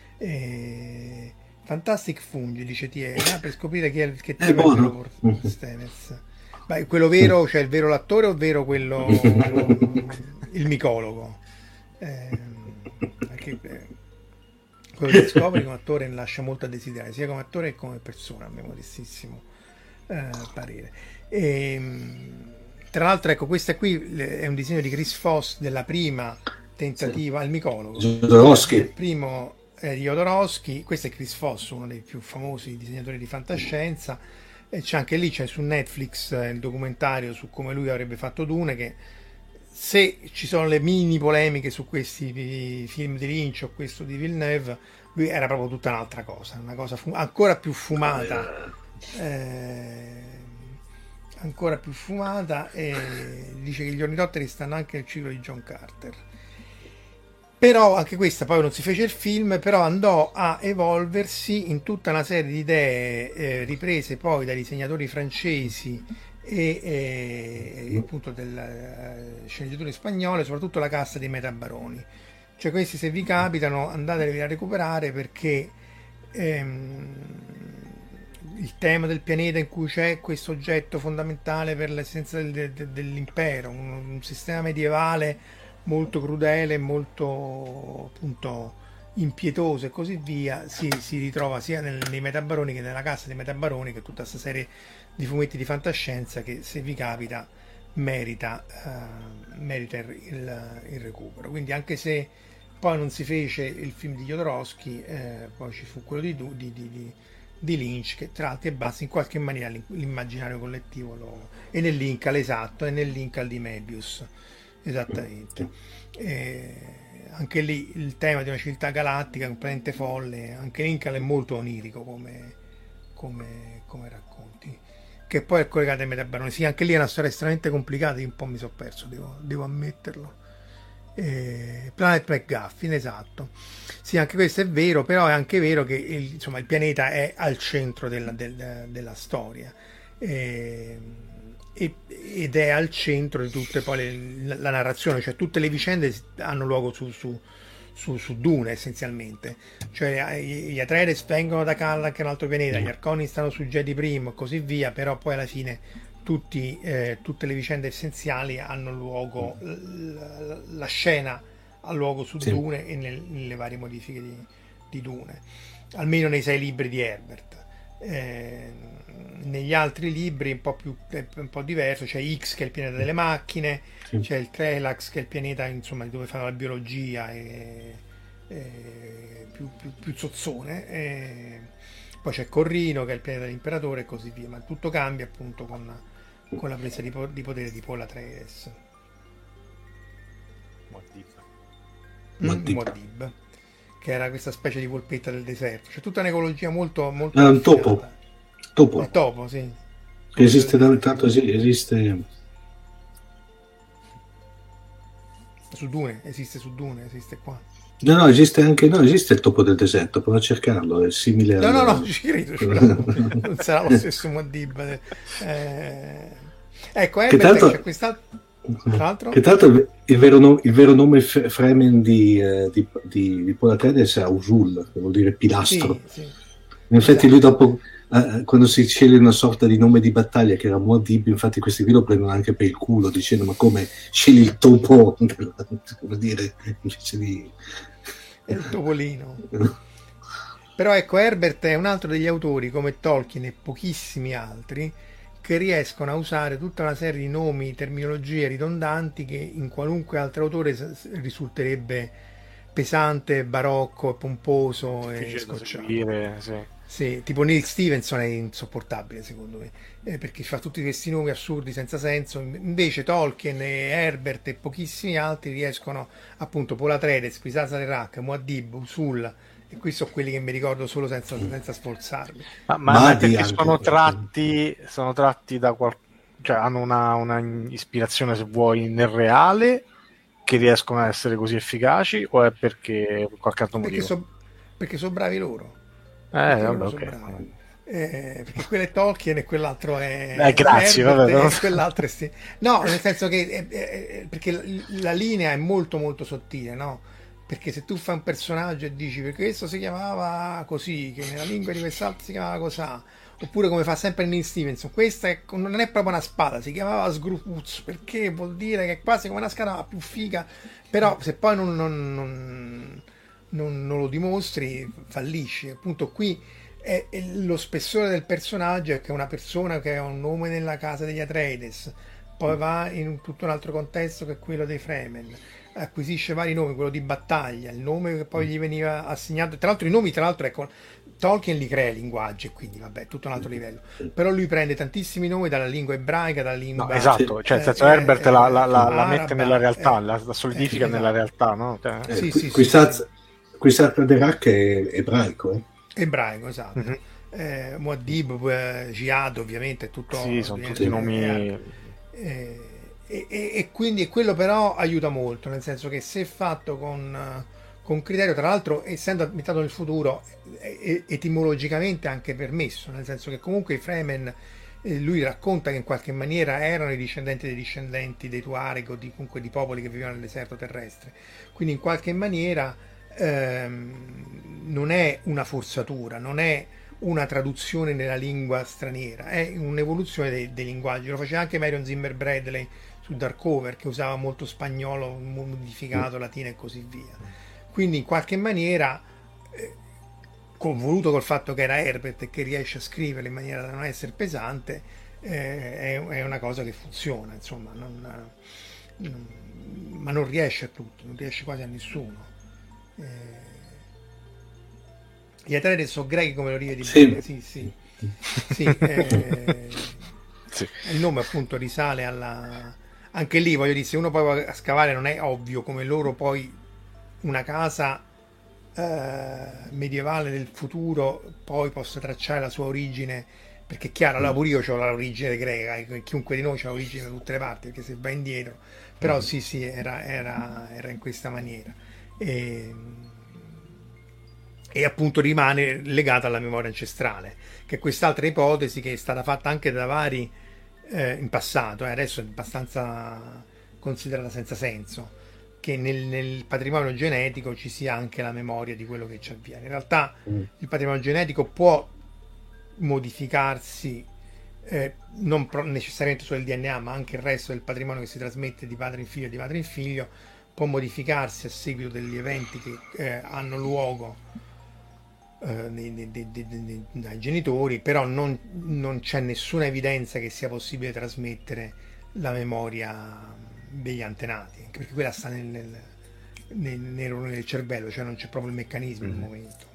[SPEAKER 2] Eh, Fantastic Fungi, dice Tiera, per scoprire chi è il che
[SPEAKER 4] è buono.
[SPEAKER 2] Stevens. Beh, quello vero, cioè il vero l'attore o vero quello il micologo? Eh, perché eh, quello che scopri come attore lascia molto a desiderare, sia come attore che come persona, a mio modestissimo eh, parere. E, tra l'altro, ecco, questa qui è un disegno di Chris Foss della prima tentativa al micologo.
[SPEAKER 4] Jodorowsky.
[SPEAKER 2] Il primo è di Jodorowsky, questo è Chris Foss, uno dei più famosi disegnatori di fantascienza, e c'è anche lì, c'è su Netflix il documentario su come lui avrebbe fatto Dune, che se ci sono le mini polemiche su questi film di Lynch o questo di Villeneuve, lui era proprio tutta un'altra cosa, una cosa fu- ancora più fumata. Eh, ancora più fumata, e dice che gli ornitotteri stanno anche nel ciclo di John Carter. Però anche questa poi non si fece il film, però andò a evolversi in tutta una serie di idee eh, riprese poi dai disegnatori francesi e, e appunto del eh, sceneggiatore spagnolo, soprattutto la casta dei Metabaroni. Cioè questi, se vi capitano, andatevi a recuperare, perché ehm, il tema del pianeta in cui c'è questo oggetto fondamentale per l'essenza del, de, dell'impero, un, un sistema medievale molto crudele, molto appunto impietoso e così via, si, si ritrova sia nel, nei Metabaroni che nella cassa dei Metabaroni, che è tutta questa serie di fumetti di fantascienza che, se vi capita, merita, uh, merita il, il, il recupero. Quindi, anche se poi non si fece il film di Jodorowsky, eh, poi ci fu quello di, di, di, di di Lynch, che tra l'altro e basta in qualche maniera l'immaginario collettivo lo... e nel link all'esatto e nel link al di Mebius, esattamente. E anche lì il tema di una civiltà galattica completamente folle, anche Linkal è molto onirico come, come, come racconti, che poi è collegato ai Metabaroni. Sì, anche lì è una storia estremamente complicata, io un po' mi sono perso, devo, devo ammetterlo. Eh, Planet McGuffin, esatto. Sì, anche questo è vero, però è anche vero che il, insomma, il pianeta è al centro della, del, della storia, eh, e, ed è al centro di tutte poi le, la narrazione, cioè tutte le vicende hanno luogo su, su, su, su Dune essenzialmente, cioè gli Atreides vengono da Kalla, che è un altro pianeta, gli Arconi stanno su Jedi Primo e così via, però poi alla fine Tutti, eh, tutte le vicende essenziali hanno luogo, la, la scena ha luogo su sì. Dune e nel, nelle varie modifiche di, di Dune, almeno nei sei libri di Herbert. Eh, negli altri libri un po' più è un po' diverso, c'è X che è il pianeta delle macchine, sì. c'è il Trelax che è il pianeta, insomma, dove fanno la biologia e, e più, più, più zozzone, e poi c'è Corrino che è il pianeta dell'imperatore e così via, ma tutto cambia appunto con con la presa di, po- di potere di Paul Atreides.
[SPEAKER 3] Muad'Dib.
[SPEAKER 2] Mm, Muad'Dib, che era questa specie di volpetta del deserto. C'è tutta un'ecologia molto molto
[SPEAKER 4] ah, un topo. Topo.
[SPEAKER 2] Il topo, sì.
[SPEAKER 4] Che esiste da tanto, sì, esiste.
[SPEAKER 2] Su Dune, esiste su Dune, esiste qua.
[SPEAKER 4] No, no, esiste anche, no, esiste il topo del deserto, prova a cercarlo, è simile
[SPEAKER 2] no,
[SPEAKER 4] al...
[SPEAKER 2] No, no, no, ci credo, ci credo. Non sarà lo stesso Muad'Dib. Eh... Ecco, Herbert,
[SPEAKER 4] che tanto...
[SPEAKER 2] c'è quest'altro... Tra l'altro,
[SPEAKER 4] che tra l'altro il vero, no, il vero nome f- Fremen di, eh, di, di, di Paul Atreides è Usul, che vuol dire pilastro. Sì, sì. In effetti, esatto. Lui dopo, eh, quando si sceglie una sorta di nome di battaglia che era Muad'Dib, infatti questi qui lo prendono anche per il culo, dicendo: ma come scegli il topo? Vuol dire, invece di...
[SPEAKER 2] È il topolino. Però ecco, Herbert è un altro degli autori, come Tolkien e pochissimi altri, che riescono a usare tutta una serie di nomi, terminologie ridondanti che in qualunque altro autore risulterebbe pesante, barocco, pomposo e scocciato.
[SPEAKER 3] Sì.
[SPEAKER 2] Sì, tipo Neil Stevenson è insopportabile secondo me, eh, perché fa tutti questi nomi assurdi senza senso. Invece Tolkien e Herbert e pochissimi altri riescono, appunto, Paul Atreides, Kwisatz Haderach, Muad'Dib, Usul, e qui sono quelli che mi ricordo solo senza, senza sforzarmi.
[SPEAKER 3] Ma, ma, ma perché sono tratti, sono tratti da qual... cioè hanno una, una ispirazione, se vuoi, nel reale, che riescono a essere così efficaci, o è perché qualche altro motivo?
[SPEAKER 2] Perché sono perché so bravi loro.
[SPEAKER 3] Eh, vabbè, okay.
[SPEAKER 2] Bravi. Eh, perché quello è Tolkien e quell'altro è...
[SPEAKER 3] Eh, grazie, vabbè,
[SPEAKER 2] no? E quell'altro è sti... No, nel senso che... È, è, è, perché la linea è molto molto sottile, no? Perché se tu fai un personaggio e dici perché questo si chiamava così, che nella lingua di quest'altro si chiamava cosà, oppure come fa sempre Neil Stevenson, questa è, non è proprio una spada, si chiamava Sgrupuzzo, perché vuol dire che è quasi come una spada ma più figa, però se poi non, non, non, non, non lo dimostri fallisci. Appunto qui è, è lo spessore del personaggio, è che è una persona che ha un nome nella casa degli Atreides, poi va in un, tutto un altro contesto che è quello dei Fremen, acquisisce vari nomi, quello di battaglia, il nome che poi gli veniva assegnato, tra l'altro i nomi, tra l'altro ecco, Tolkien li crea i linguaggi, quindi vabbè, tutto un altro livello, però lui prende tantissimi nomi dalla lingua ebraica, dalla lingua...
[SPEAKER 3] No, esatto, cioè nel senso eh, Herbert eh, la, la, la, la mette nella realtà, eh, la, la solidifica eh, nella esatto. realtà, no? Cioè,
[SPEAKER 4] eh, sì, sì, Kwisatz Haderach è ebraico, eh?
[SPEAKER 2] Ebraico, esatto. Mm-hmm. eh, Muad'Dib, eh, Jihad ovviamente, tutto...
[SPEAKER 3] Sì, sono tutti nomi...
[SPEAKER 2] Eh, eh, E, e, e quindi quello però aiuta molto, nel senso che se fatto con, con criterio, tra l'altro essendo ambientato nel futuro, è, è etimologicamente anche permesso, nel senso che comunque i Fremen, eh, lui racconta che in qualche maniera erano i discendenti dei discendenti dei Tuareg o di, comunque di popoli che vivevano nel deserto terrestre, quindi in qualche maniera ehm, non è una forzatura, non è una traduzione nella lingua straniera, è un'evoluzione dei, dei linguaggi. Lo faceva anche Marion Zimmer Bradley su Darkover, che usava molto spagnolo modificato, latino e così via. Quindi in qualche maniera, eh, convoluto col fatto che era Herbert e che riesce a scriverlo in maniera da non essere pesante, eh, è, è una cosa che funziona, insomma, non, non, ma non riesce a tutti, non riesce quasi a nessuno. Eh, gli Atreides sono grechi come lo rivedi
[SPEAKER 4] sì.
[SPEAKER 2] bene, sì, sì. sì, eh, sì. Il nome appunto risale alla... Anche lì voglio dire, se uno poi va a scavare non è ovvio come loro poi una casa eh, medievale del futuro poi possa tracciare la sua origine, perché è chiaro, allora pure io ho l'origine greca, chiunque di noi ha l'origine da tutte le parti, perché se va indietro, però sì sì era, era, era in questa maniera. E, e appunto rimane legata alla memoria ancestrale, che è quest'altra ipotesi che è stata fatta anche da vari eh, in passato, eh, adesso è abbastanza considerata senza senso, che nel, nel patrimonio genetico ci sia anche la memoria di quello che ci avviene. In realtà mm. il patrimonio genetico può modificarsi, eh, non pro- necessariamente solo il D N A, ma anche il resto del patrimonio che si trasmette di padre in figlio, di padre in figlio, può modificarsi a seguito degli eventi che eh, hanno luogo dai genitori, però non, non c'è nessuna evidenza che sia possibile trasmettere la memoria degli antenati, anche perché quella sta nel, nel, nel, nel cervello, cioè non c'è proprio il meccanismo al mm. momento,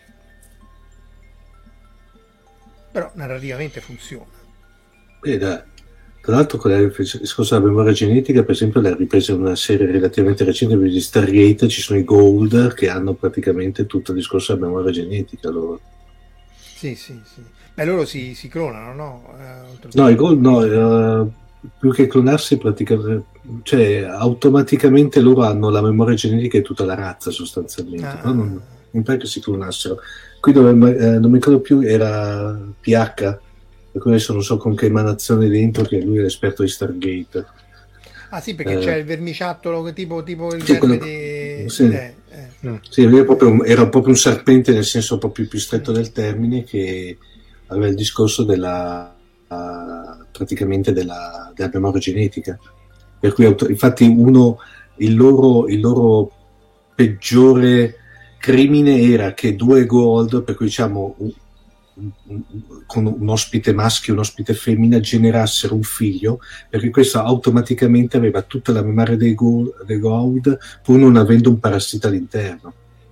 [SPEAKER 2] però narrativamente funziona.
[SPEAKER 4] E dai. Tra l'altro con il discorso della memoria genetica, per esempio, l'ha ripresa una serie relativamente recente di Stargate, ci sono i Gold che hanno praticamente tutto il discorso della memoria genetica loro.
[SPEAKER 2] Sì, sì, sì. Beh, loro si, si clonano, no? Eh,
[SPEAKER 4] no, i Gold no, uh, più che clonarsi praticamente, cioè automaticamente loro hanno la memoria genetica di tutta la razza sostanzialmente,
[SPEAKER 2] Ah.
[SPEAKER 4] però non, non pare che si clonassero. Qui dove eh, non mi ricordo più, era P H, per cui adesso non so con che emanazione dentro, che lui è l'esperto di Stargate.
[SPEAKER 2] Ah sì, perché
[SPEAKER 4] Eh.
[SPEAKER 2] c'è il vermiciattolo tipo, tipo il
[SPEAKER 4] Sì,
[SPEAKER 2] verme
[SPEAKER 4] quello-
[SPEAKER 2] di...
[SPEAKER 4] sì.
[SPEAKER 2] eh, eh.
[SPEAKER 3] Mm.
[SPEAKER 4] Sì, lui è proprio un- era proprio un serpente nel senso proprio più stretto del termine, che aveva il discorso della uh, praticamente della, della memoria genetica, per cui auto- infatti uno il loro, il loro peggiore crimine era che due Goa'uld, per cui diciamo un, un, un, con un ospite maschio e un ospite femmina, generassero un figlio, perché questo automaticamente aveva tutta la memoria dei Goa'uld, dei Goa'uld, pur non avendo un parassita all'interno.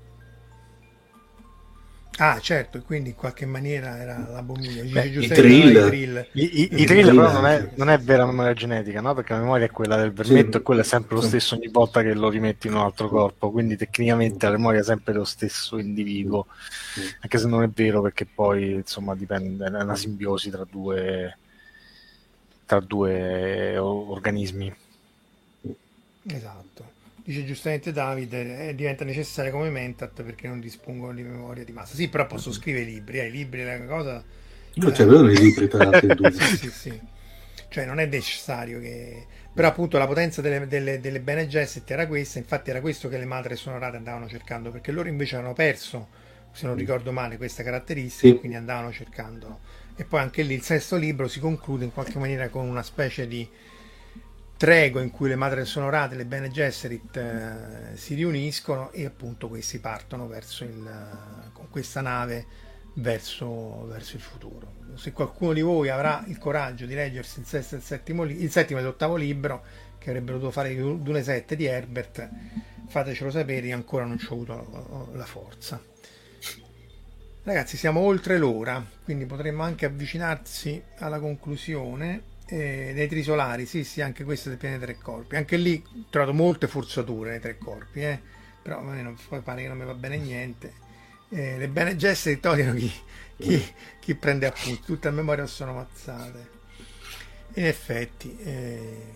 [SPEAKER 2] Ah certo, quindi in qualche maniera era l'abominio.
[SPEAKER 3] Beh,
[SPEAKER 2] Dice
[SPEAKER 4] i
[SPEAKER 2] giustamente
[SPEAKER 4] Trill.
[SPEAKER 2] no, i Trill.
[SPEAKER 3] I, i,
[SPEAKER 4] Eh,
[SPEAKER 3] i Trill
[SPEAKER 4] Trill
[SPEAKER 3] però non è,
[SPEAKER 4] anche.
[SPEAKER 3] non è vera memoria genetica, no? Perché la memoria è quella del vermetto
[SPEAKER 4] Sì.
[SPEAKER 3] e quello è sempre lo
[SPEAKER 4] Sì.
[SPEAKER 3] stesso ogni volta che lo rimetti in un altro corpo, quindi tecnicamente la memoria è sempre lo stesso individuo, anche se non è vero, perché poi insomma dipende, è una simbiosi tra due tra due organismi.
[SPEAKER 2] Esatto. Dice giustamente Davide, eh, diventa necessaria come Mentat perché non dispongono di memoria di massa. Sì, però posso scrivere libri, eh, i libri è una cosa...
[SPEAKER 4] Io ce l'avevo nei libri, tra l'altro, in due.
[SPEAKER 2] Sì, sì, sì. Cioè non è necessario che... Però appunto la potenza delle, delle, delle Bene Gesserit era questa, infatti era questo che le madri sonorate andavano cercando, perché loro invece avevano perso, se non ricordo male, questa caratteristica,
[SPEAKER 4] Sì.
[SPEAKER 2] quindi andavano cercando. E poi anche lì il sesto libro si conclude in qualche maniera con una specie di tregua in cui le madri sonorate, le Bene Gesserit, eh, si riuniscono e appunto questi partono verso il, con questa nave verso, verso il futuro. Se qualcuno di voi avrà il coraggio di leggersi il sesto e il settimo, li- il settimo e l'ottavo libro, che avrebbero dovuto fare i Dune sette di Herbert, fatecelo sapere, io ancora non ci ho avuto la forza. Ragazzi, siamo oltre l'ora, quindi potremmo anche avvicinarsi alla conclusione. Eh, dei trisolari, sì, sì, anche questo del pianeta Tre Corpi. Anche lì ho trovato molte forzature nei Tre Corpi, eh? Però a me non, poi pare che non mi va bene niente. Eh, le Bene Gesserit togliano chi, chi, chi prende appunti, tutte a memoria sono mazzate. In effetti, eh...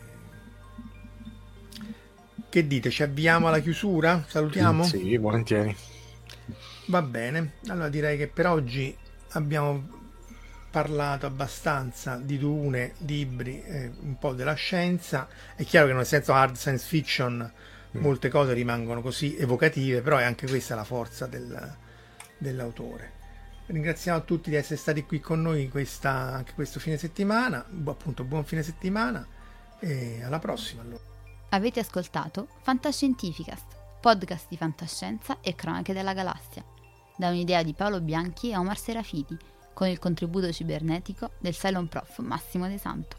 [SPEAKER 2] che dite? Ci avviamo alla chiusura? Salutiamo?
[SPEAKER 3] Sì, volentieri.
[SPEAKER 2] Va bene, allora direi che per oggi abbiamo parlato abbastanza di Dune, libri, eh, un po' della scienza. È chiaro che nel senso hard science fiction molte cose rimangono così evocative, però è anche questa la forza del, dell'autore. Ringraziamo a tutti di essere stati qui con noi questa, anche questo fine settimana, Bu- appunto buon fine settimana e alla prossima allora.
[SPEAKER 5] Avete ascoltato Fantascientificast, podcast di fantascienza e cronache della galassia, da un'idea di Paolo Bianchi e Omar Serafiti, con il contributo cibernetico del Cylon Prof Massimo De Santo.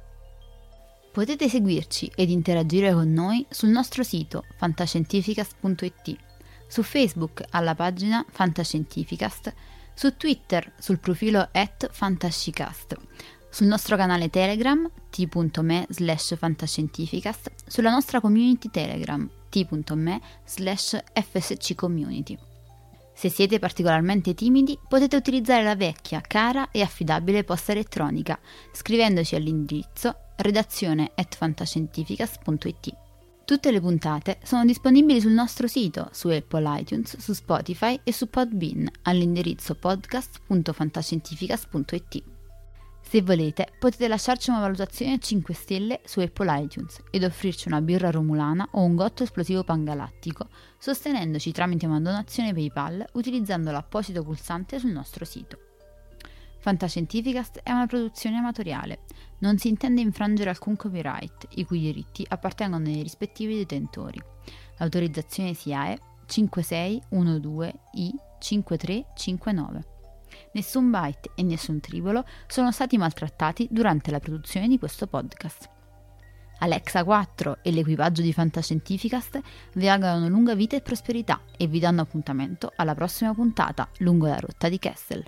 [SPEAKER 5] Potete seguirci ed interagire con noi sul nostro sito fantascientificast punto it, su Facebook alla pagina Fantascientificast, su Twitter sul profilo at fantascicast, sul nostro canale Telegram t.me slash fantascientificast, sulla nostra community Telegram t.me slash fsccommunity. Se siete particolarmente timidi, potete utilizzare la vecchia, cara e affidabile posta elettronica, scrivendoci all'indirizzo redazione at fantascientificast punto it. Tutte le puntate sono disponibili sul nostro sito, su Apple iTunes, su Spotify e su Podbean, all'indirizzo podcast punto fantascientificast punto it. Se volete, potete lasciarci una valutazione a cinque stelle su Apple iTunes ed offrirci una birra romulana o un gotto esplosivo pangalattico, sostenendoci tramite una donazione PayPal utilizzando l'apposito pulsante sul nostro sito. Fantascientificast è una produzione amatoriale, non si intende infrangere alcun copyright, i cui diritti appartengono ai rispettivi detentori. L'autorizzazione S I A E cinque sei uno due I cinque tre cinque nove. Nessun byte e nessun tribolo sono stati maltrattati durante la produzione di questo podcast. Alexa quattro e l'equipaggio di Fantascientificast vi augurano lunga vita e prosperità e vi danno appuntamento alla prossima puntata lungo la rotta di Kessel.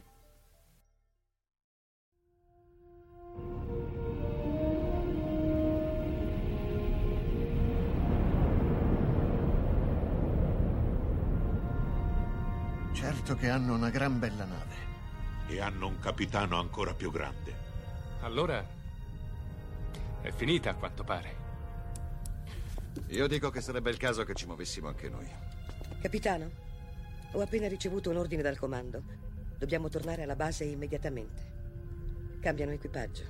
[SPEAKER 6] Certo che hanno una gran bella nave.
[SPEAKER 7] E hanno un capitano ancora più grande.
[SPEAKER 8] Allora,
[SPEAKER 7] È finita, a quanto pare.
[SPEAKER 6] Io dico che sarebbe il caso che ci muovessimo anche noi.
[SPEAKER 8] Capitano, ho appena ricevuto un ordine dal comando. Dobbiamo tornare alla base immediatamente. Cambiano equipaggio.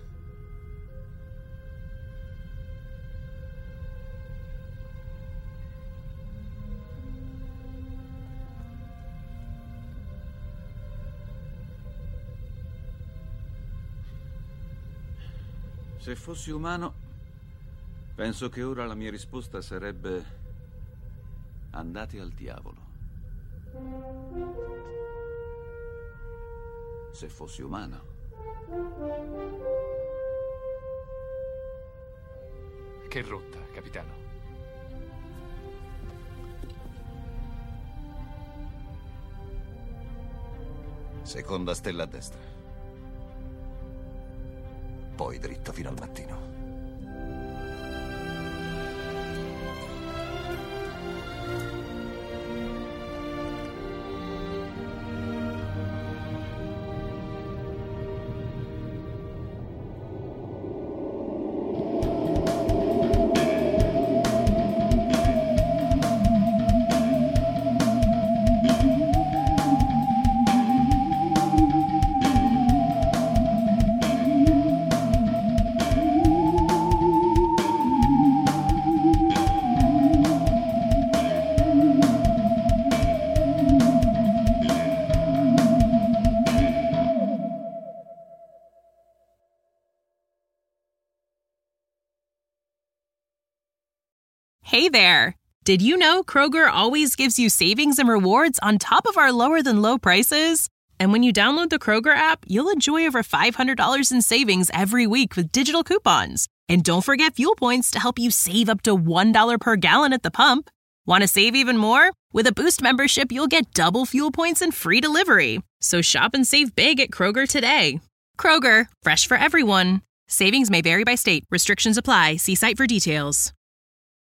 [SPEAKER 9] Se fossi umano, penso che ora la mia risposta sarebbe: andate al diavolo. Se fossi umano.
[SPEAKER 7] Che rotta, capitano?
[SPEAKER 6] Seconda stella a destra. Poi dritto fino al mattino.
[SPEAKER 1] Hey there! Did you know Kroger always gives you savings and rewards on top of our lower-than-low prices? And when you download the Kroger app, you'll enjoy over five hundred dollars in savings every week with digital coupons. And don't forget fuel points to help you save up to one dollar per gallon at the pump. Want to save even more? With a Boost membership, you'll get double fuel points and free delivery. So shop and save big at Kroger today. Kroger, fresh for everyone. Savings may vary by state. Restrictions apply. See site for details.